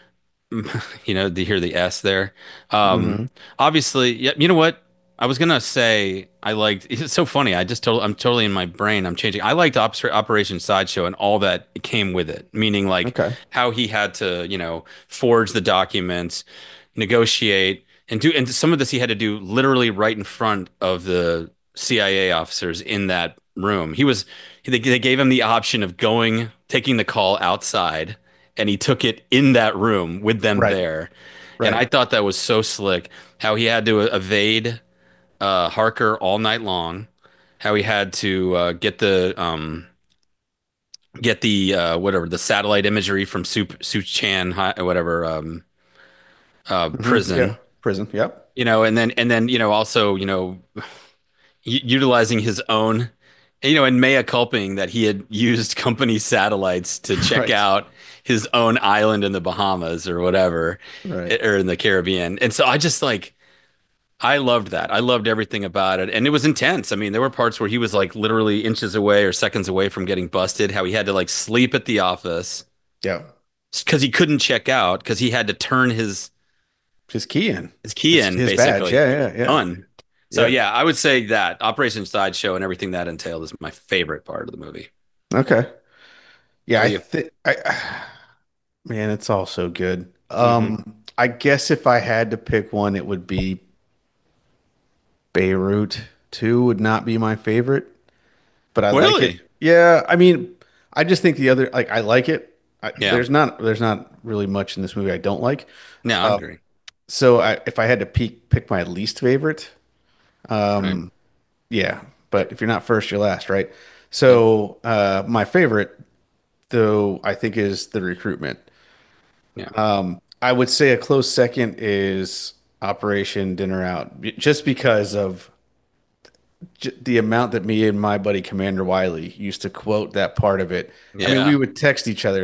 you know, to hear the S there. Um, Hmm. obviously, yeah, you know what? I was gonna say I liked. It's so funny. I just told. I'm totally in my brain. I'm changing. I liked Ops- Operation Sideshow and all that came with it. Meaning like Okay. how he had to, you know, forge the documents, negotiate, and do. And some of this he had to do literally right in front of the C I A officers in that room. He was. They, they gave him the option of going, taking the call outside and he took it in that room with them Right. there. And Right. I thought that was so slick how he had to evade uh, Harker all night long, how he had to uh, get the um, get the uh, whatever the satellite imagery from Su Su Chan Hi- whatever um, uh, Hmm. Yeah. prison, Prison. Yep. you know, and then and then you know also you know u- utilizing his own, you know, and mea culping that he had used company satellites to check Right. out his own island in the Bahamas or whatever, Right. eh, or in the Caribbean. And so I just like, I loved that. I loved everything about it. And it was intense. I mean, there were parts where he was like literally inches away or seconds away from getting busted, how he had to like sleep at the office Yep. because he couldn't check out because he had to turn his His key in. his key His in his badge. basically. Yeah. Yeah. Yeah. Done. So Yeah. yeah, I would say that Operation Sideshow and everything that entailed is my favorite part of the movie. Okay. Yeah. How I about you? think I man, it's all so good. Hmm. Um, I guess if I had to pick one, it would be Beirut. Two would not be my favorite, but I like it. Really? Yeah, I mean, I just think the other, like, I like it. I, Yeah. there's not there's not really much in this movie I don't like. No, I agree. So I, if I had to pick pick my least favorite, Right. yeah. But if you're not first, you're last, right? Yep. So uh, my favorite, though, I think is the recruitment. Yeah. I would say a close second is Operation Dinner Out, b- just because of j the amount that me and my buddy Commander Wiley used to quote that part of it. I mean, we Yeah. would text each other like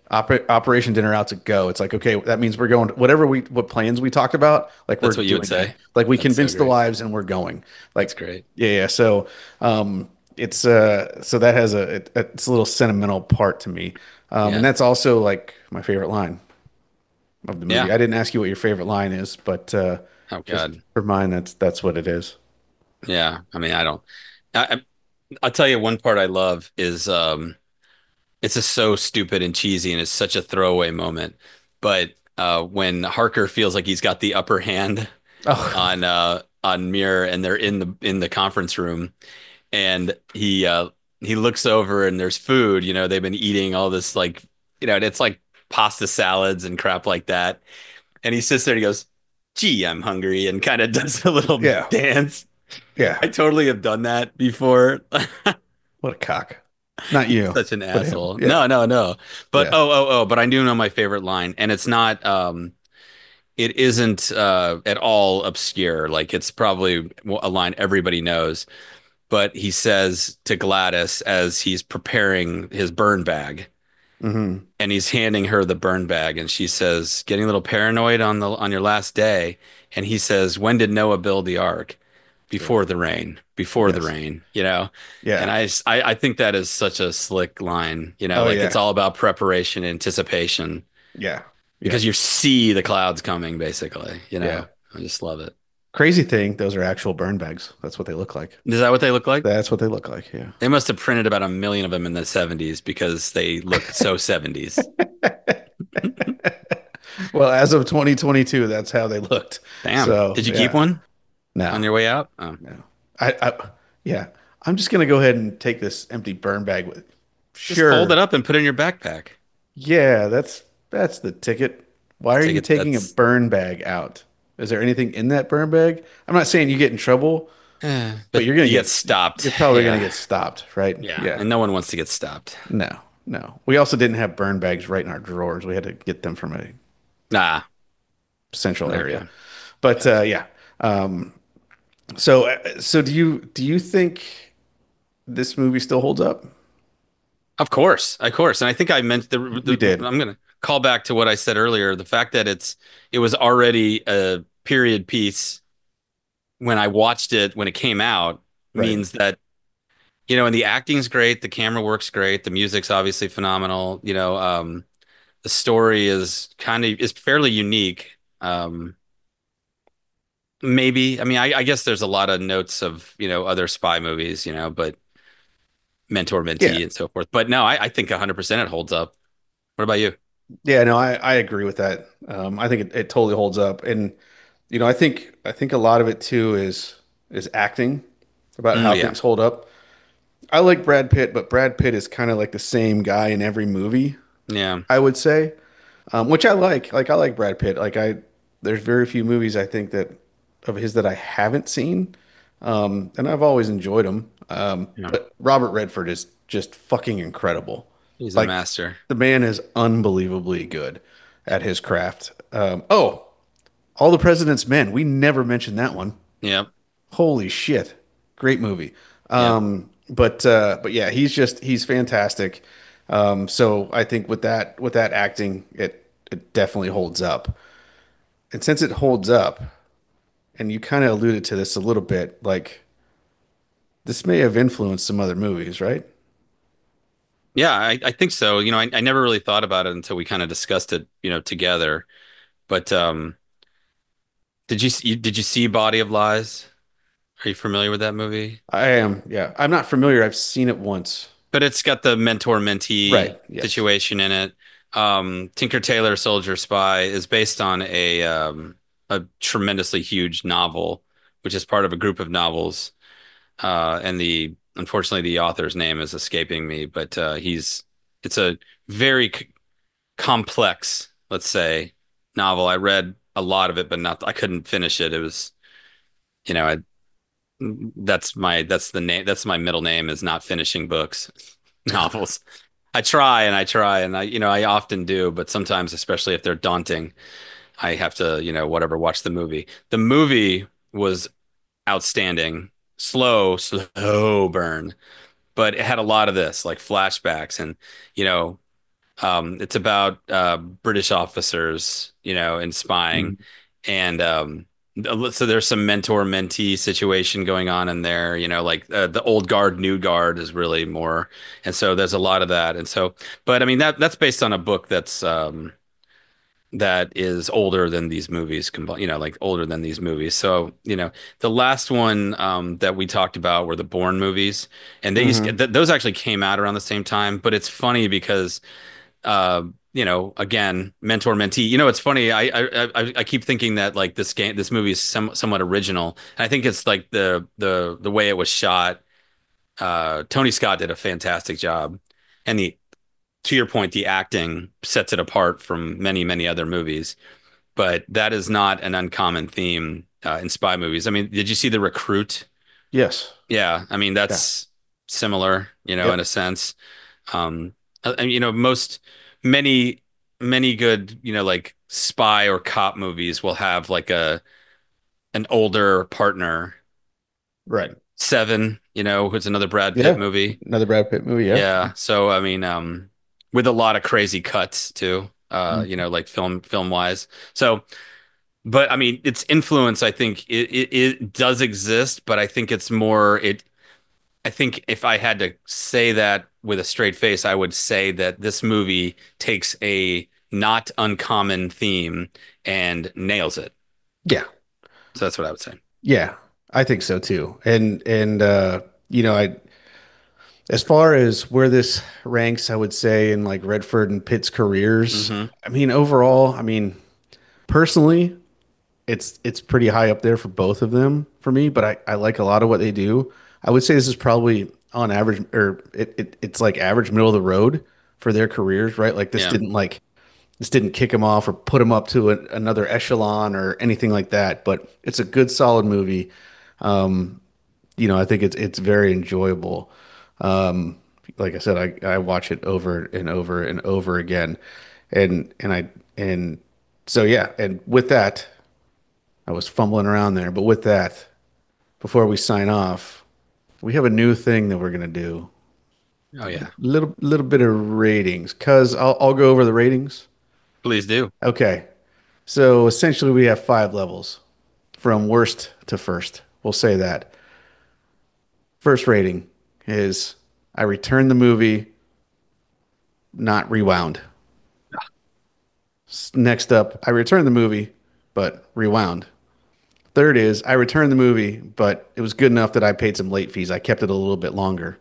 Oper Operation Dinner Out's a go. It's like, okay, that means we're going whatever we what plans we talked about, like we're That's what you would doing that. say. Like we That's so convinced the great. wives and we're going. That's Like, great. yeah, yeah. So, um, it's uh, so that has a it, it's a little sentimental part to me, um, and Yeah. that's also like my favorite line of the movie. Yeah. I didn't ask you what your favorite line is, but uh, Oh just God. for mine, that's that's what it is. Yeah. I mean, I don't. I, I I'll tell you one part I love is um it's just so stupid and cheesy and it's such a throwaway moment. But uh when Harker feels like he's got the upper hand Oh, on uh on Muir and they're in the in the conference room and he uh he looks over and there's food, you know, they've been eating all this like you know, and it's like pasta salads and crap like that. And he sits there and he goes, "Gee, I'm hungry," and kind of does a little yeah, dance. yeah. I totally have done that before. What a cock. Not you, Such an but him. asshole. Yeah, No, no, no. But yeah. oh, oh, oh, but I do know my favorite line, and it's not um it isn't uh at all obscure. Like it's probably a line everybody knows. But he says to Gladys as he's preparing his burn bag, Hmm. and he's handing her the burn bag, and she says, "Getting a little paranoid on the on your last day." And he says, "When did Noah build the ark? Ugh, Before the rain, before the yes. rain, you know?" And Yeah. I, just, I I think that is such a slick line, you know, Oh like it's yeah. all about preparation, anticipation, Yeah. Yeah. because you see the clouds coming, basically, you Yeah. know. I just love it. Crazy thing, those are actual burn bags. That's what they look like. Is that what they look like? That's what they look like. Yeah. They must have printed about a million of them in the seventies because they look so seventies. Well, as of twenty twenty-two, that's how they looked. Damn. So, Did you keep yeah. one on No. your way out? Oh, No. I, I yeah. I'm just gonna go ahead and take this empty burn bag with. just fold it Sure. up and put it in your backpack. Yeah, that's that's the ticket. Why are Take you it. taking a That's, burn bag out? Is there anything in that burn bag? I'm not saying you get in trouble, eh, but but you're gonna you get get stopped. you're probably gonna Yeah. get stopped, right? Yeah. Yeah. And no one wants to get stopped. No, no. We also didn't have burn bags right in our drawers. We had to get them from a Nah. central area. Okay. But uh, Gotcha. yeah. Um, so uh, so do you do you think this movie still holds up? Of course, of course, and I think I meant the, We the did. I'm gonna call back to what I said earlier. The fact that it's it was already a period piece when I watched it when it came out Right. means that you know, and the acting's great, the camera works great, the music's obviously phenomenal. You know, um, the story is kind of is fairly unique. Um, maybe I mean I, I guess there's a lot of notes of you know other spy movies, you know, but mentor Yeah. mentee and so forth. But no, I, I think one hundred percent it holds up. What about you? Yeah, no, I, I agree with that. Um, I think it, it totally holds up. And you know, I think I think a lot of it too is is acting about Mm, how yeah, things hold up. I like Brad Pitt, but Brad Pitt is kind of like the same guy in every movie, yeah, I would say. Um, which I like. Like I like Brad Pitt. Like I there's very few movies I think that of his that I haven't seen. Um, and I've always enjoyed him. Um, yeah. but Robert Redford is just fucking incredible. He's a Like master. the man is unbelievably good at his craft. Um, oh, All the President's Men. We never mentioned that one. Yep, Holy shit. Great movie. yep. Um, but uh, but yeah, he's just he's fantastic. Um, so I think with that with that acting, it it definitely holds up. And since it holds up, and you kind of alluded to this a little bit, like this may have influenced some other movies, right? Yeah, I, I think so. You know, I, I never really thought about it until we kind of discussed it, you know, together. But um, did you see, did you see Body of Lies? Are you familiar with that movie? I am, yeah. I'm not familiar. I've seen it once. But it's got the Right. mentor-mentee Yes. situation in it. Um, Tinker Tailor Soldier Spy is based on a um, a tremendously huge novel, which is part of a group of novels. Uh, and the unfortunately the author's name is escaping me, but uh, he's it's a very c complex, let's say, novel. I read a lot of it, but not I couldn't finish it. It was, you know, I that's my that's the name that's my middle name is not finishing books, novels. I try and I try and I you know I often do, but sometimes, especially if they're daunting, I have to, you know, whatever, watch the movie. The movie was outstanding. Slow, slow burn, but it had a lot of this, like flashbacks and, you know, Um, it's about uh, British officers, you know, in spying, Mhm. and um, so there's some mentor-mentee situation going on in there. You know, like uh, the old guard, new guard is really more, and so there's a lot of that. And so, but I mean that that's based on a book that's um, that is older than these movies, combi- you know, like older than these movies. So, you know, the last one um, that we talked about were the Bourne movies, and they used Hmm. th those actually came out around the same time. But it's funny because uh, you know, again, mentor mentee. You know, it's funny. I I I, I keep thinking that like this game, this movie is some, somewhat original. And I think it's like the the the way it was shot. Uh, Tony Scott did a fantastic job, and the to your point, the acting sets it apart from many many other movies. But that is not an uncommon theme uh, in spy movies. I mean, did you see The Recruit? Yes. Yeah, I mean Yeah. that's similar, you know, in a Yep. sense. Um, I, I mean, you know, most many many good, you know, like spy or cop movies will have like a an older partner. Right. Seven, you know, who's another Brad Pitt Yeah. movie. Another Brad Pitt movie. Yeah. Yeah, so I mean, um, with a lot of crazy cuts too, uh, you Mhm. know, like film film wise. So, but I mean, its influence, I think it, it it does exist, but I think it's more it. I think if I had to say that with a straight face, I would say that this movie takes a not uncommon theme and nails it. Yeah. So that's what I would say. Yeah. I think so too. And and uh, you know, I as far as where this ranks, I would say in like Redford and Pitt's careers. Hmm. I mean, overall, I mean, personally, it's it's pretty high up there for both of them for me, but I, I like a lot of what they do. I would say this is probably on average, or it, it it's like average middle of the road for their careers, right? Like this Yeah. didn't like this didn't kick them off or put them up to a, another echelon or anything like that, but it's a good solid movie. Um, you know, I think it's it's very enjoyable. Um, like I said, I, I watch it over and over and over again. And and I and so yeah, and with that, I was fumbling around there, but with that, before we sign off, we have a new thing that we're gonna do. Oh yeah. Little little bit of ratings, cause I'll I'll go over the ratings. Please do. Okay. So essentially we have five levels from worst to first. We'll say that. First rating is I returned the movie, not rewound. Next up, I returned the movie, but rewound. Third is I returned the movie, but it was good enough that I paid some late fees. I kept it a little bit longer.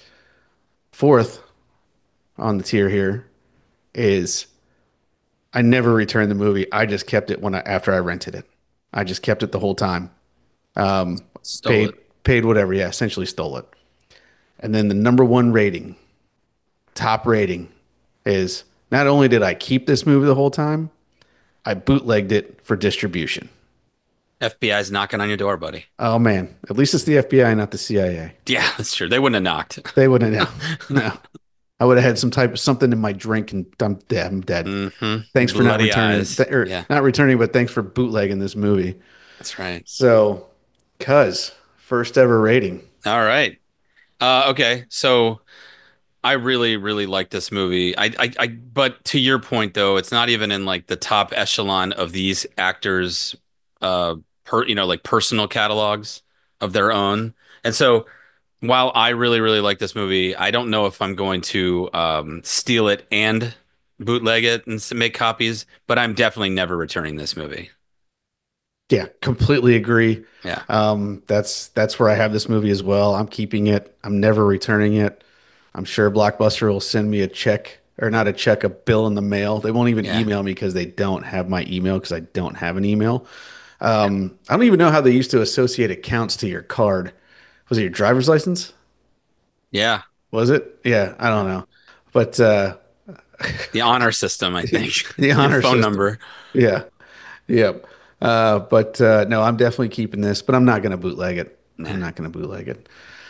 Fourth on the tier here is I never returned the movie. I just kept it when I after I rented it. I just kept it the whole time. Um, Stole paid it. paid whatever. Yeah, essentially stole it. And then the number one rating, top rating, is not only did I keep this movie the whole time, I bootlegged it for distribution. F B I's knocking on your door, buddy. Oh man, at least it's the F B I, not the C I A. Yeah, that's true. They wouldn't have knocked. They wouldn't know. No, I would have had some type of something in my drink and I'm dead. I'm dead. Hmm. Thanks for not Bloody returning, eyes. th or Yeah, not returning, but thanks for bootlegging this movie. that's right. So, cuz first ever rating. All right. Uh, okay. So I really, really like this movie. I, I, I, but to your point though, it's not even in like the top echelon of these actors, uh, per, you know, like personal catalogs of their own. And so while I really, really like this movie, I don't know if I'm going to um, steal it and bootleg it and s- make copies, but I'm definitely never returning this movie. Yeah, completely agree. Yeah, Um, that's that's where I have this movie as well. I'm keeping it. I'm never returning it. I'm sure Blockbuster will send me a check or not a check, a bill in the mail. They won't even yeah, email me because they don't have my email because I don't have an email. yeah, Um, I don't even know how they used to associate accounts to your card. Was it your driver's license? yeah. Was it? Yeah, I don't know. But uh, The honor system, I think. the Your honor phone system. number. Yeah. Yep. Uh, but uh, no, I'm definitely keeping this, but I'm not going to bootleg it. I'm Nah, not going to bootleg it.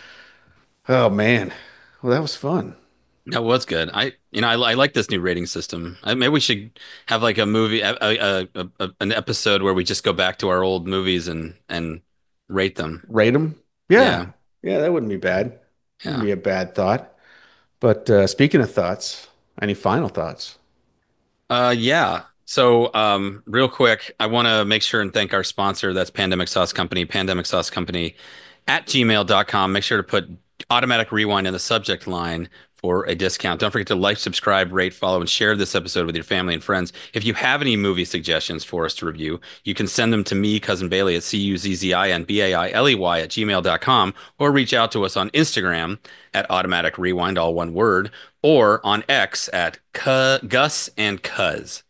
Oh man. Well, that was fun. that was good. I, you know, I, I like this new rating system. I, maybe we should have like a movie, a, a, a, a- an episode where we just go back to our old movies and and rate them. Rate them. Yeah, Yeah. Yeah, that wouldn't be bad. Wouldn't yeah. be a bad thought. But uh, speaking of thoughts, Any final thoughts? Uh, yeah. So, um, real quick, I want to make sure and thank our sponsor. That's Pandemic Sauce Company, Pandemic Sauce Company at gmail dot com. Make sure to put automatic rewind in the subject line for a discount. Don't forget to like, subscribe, rate, follow, and share this episode with your family and friends. If you have any movie suggestions for us to review, you can send them to me, Cousin Bailey, at C U Z Z I N B A I L E Y at gmail dot com, or reach out to us on Instagram at automatic rewind, all one word, or on X at Cu- Gus and Cuz.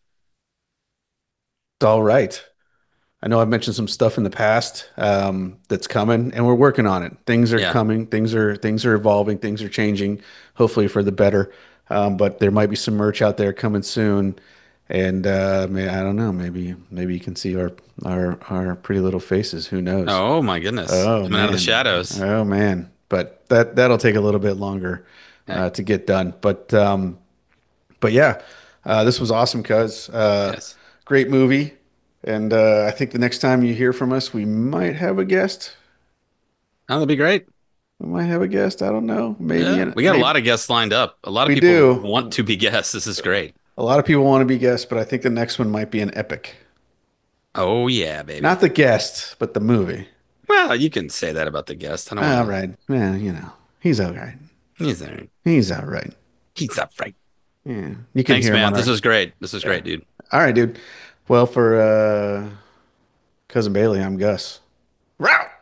All right. I know I've mentioned some stuff in the past um, that's coming, and we're working on it. Things are Yeah. coming. Things are things are evolving. Things are changing. Hopefully for the better. Um, but there might be some merch out there coming soon, and uh, may, I don't know. Maybe maybe you can see our our our pretty little faces. Who knows? Oh my goodness. Oh Coming out of the man. shadows. Oh man. But that that'll take a little bit longer Hey, uh, to get done. But um, but yeah, uh, this was awesome, cuz. Uh, yes. great movie. And uh, I think the next time you hear from us, we might have a guest. Oh, that'd be great. We might have a guest. I don't know. Maybe, Yeah. an- We got a maybe lot of guests lined up. A lot of we people want do. to be guests. This is great. A lot of people want to be guests, but I think the next one might be an epic. Oh yeah, Not baby. the guest, but the movie. Well, you can say that about the guest. I don't want All to. right. Yeah, you know, he's all right. He's there. He's all right. He's up right. Yeah, you can Thanks, hear him man. on This our. was great. This was Yeah. great, dude. All right, dude. Well, for uh, Cousin Bailey, I'm Gus. Row!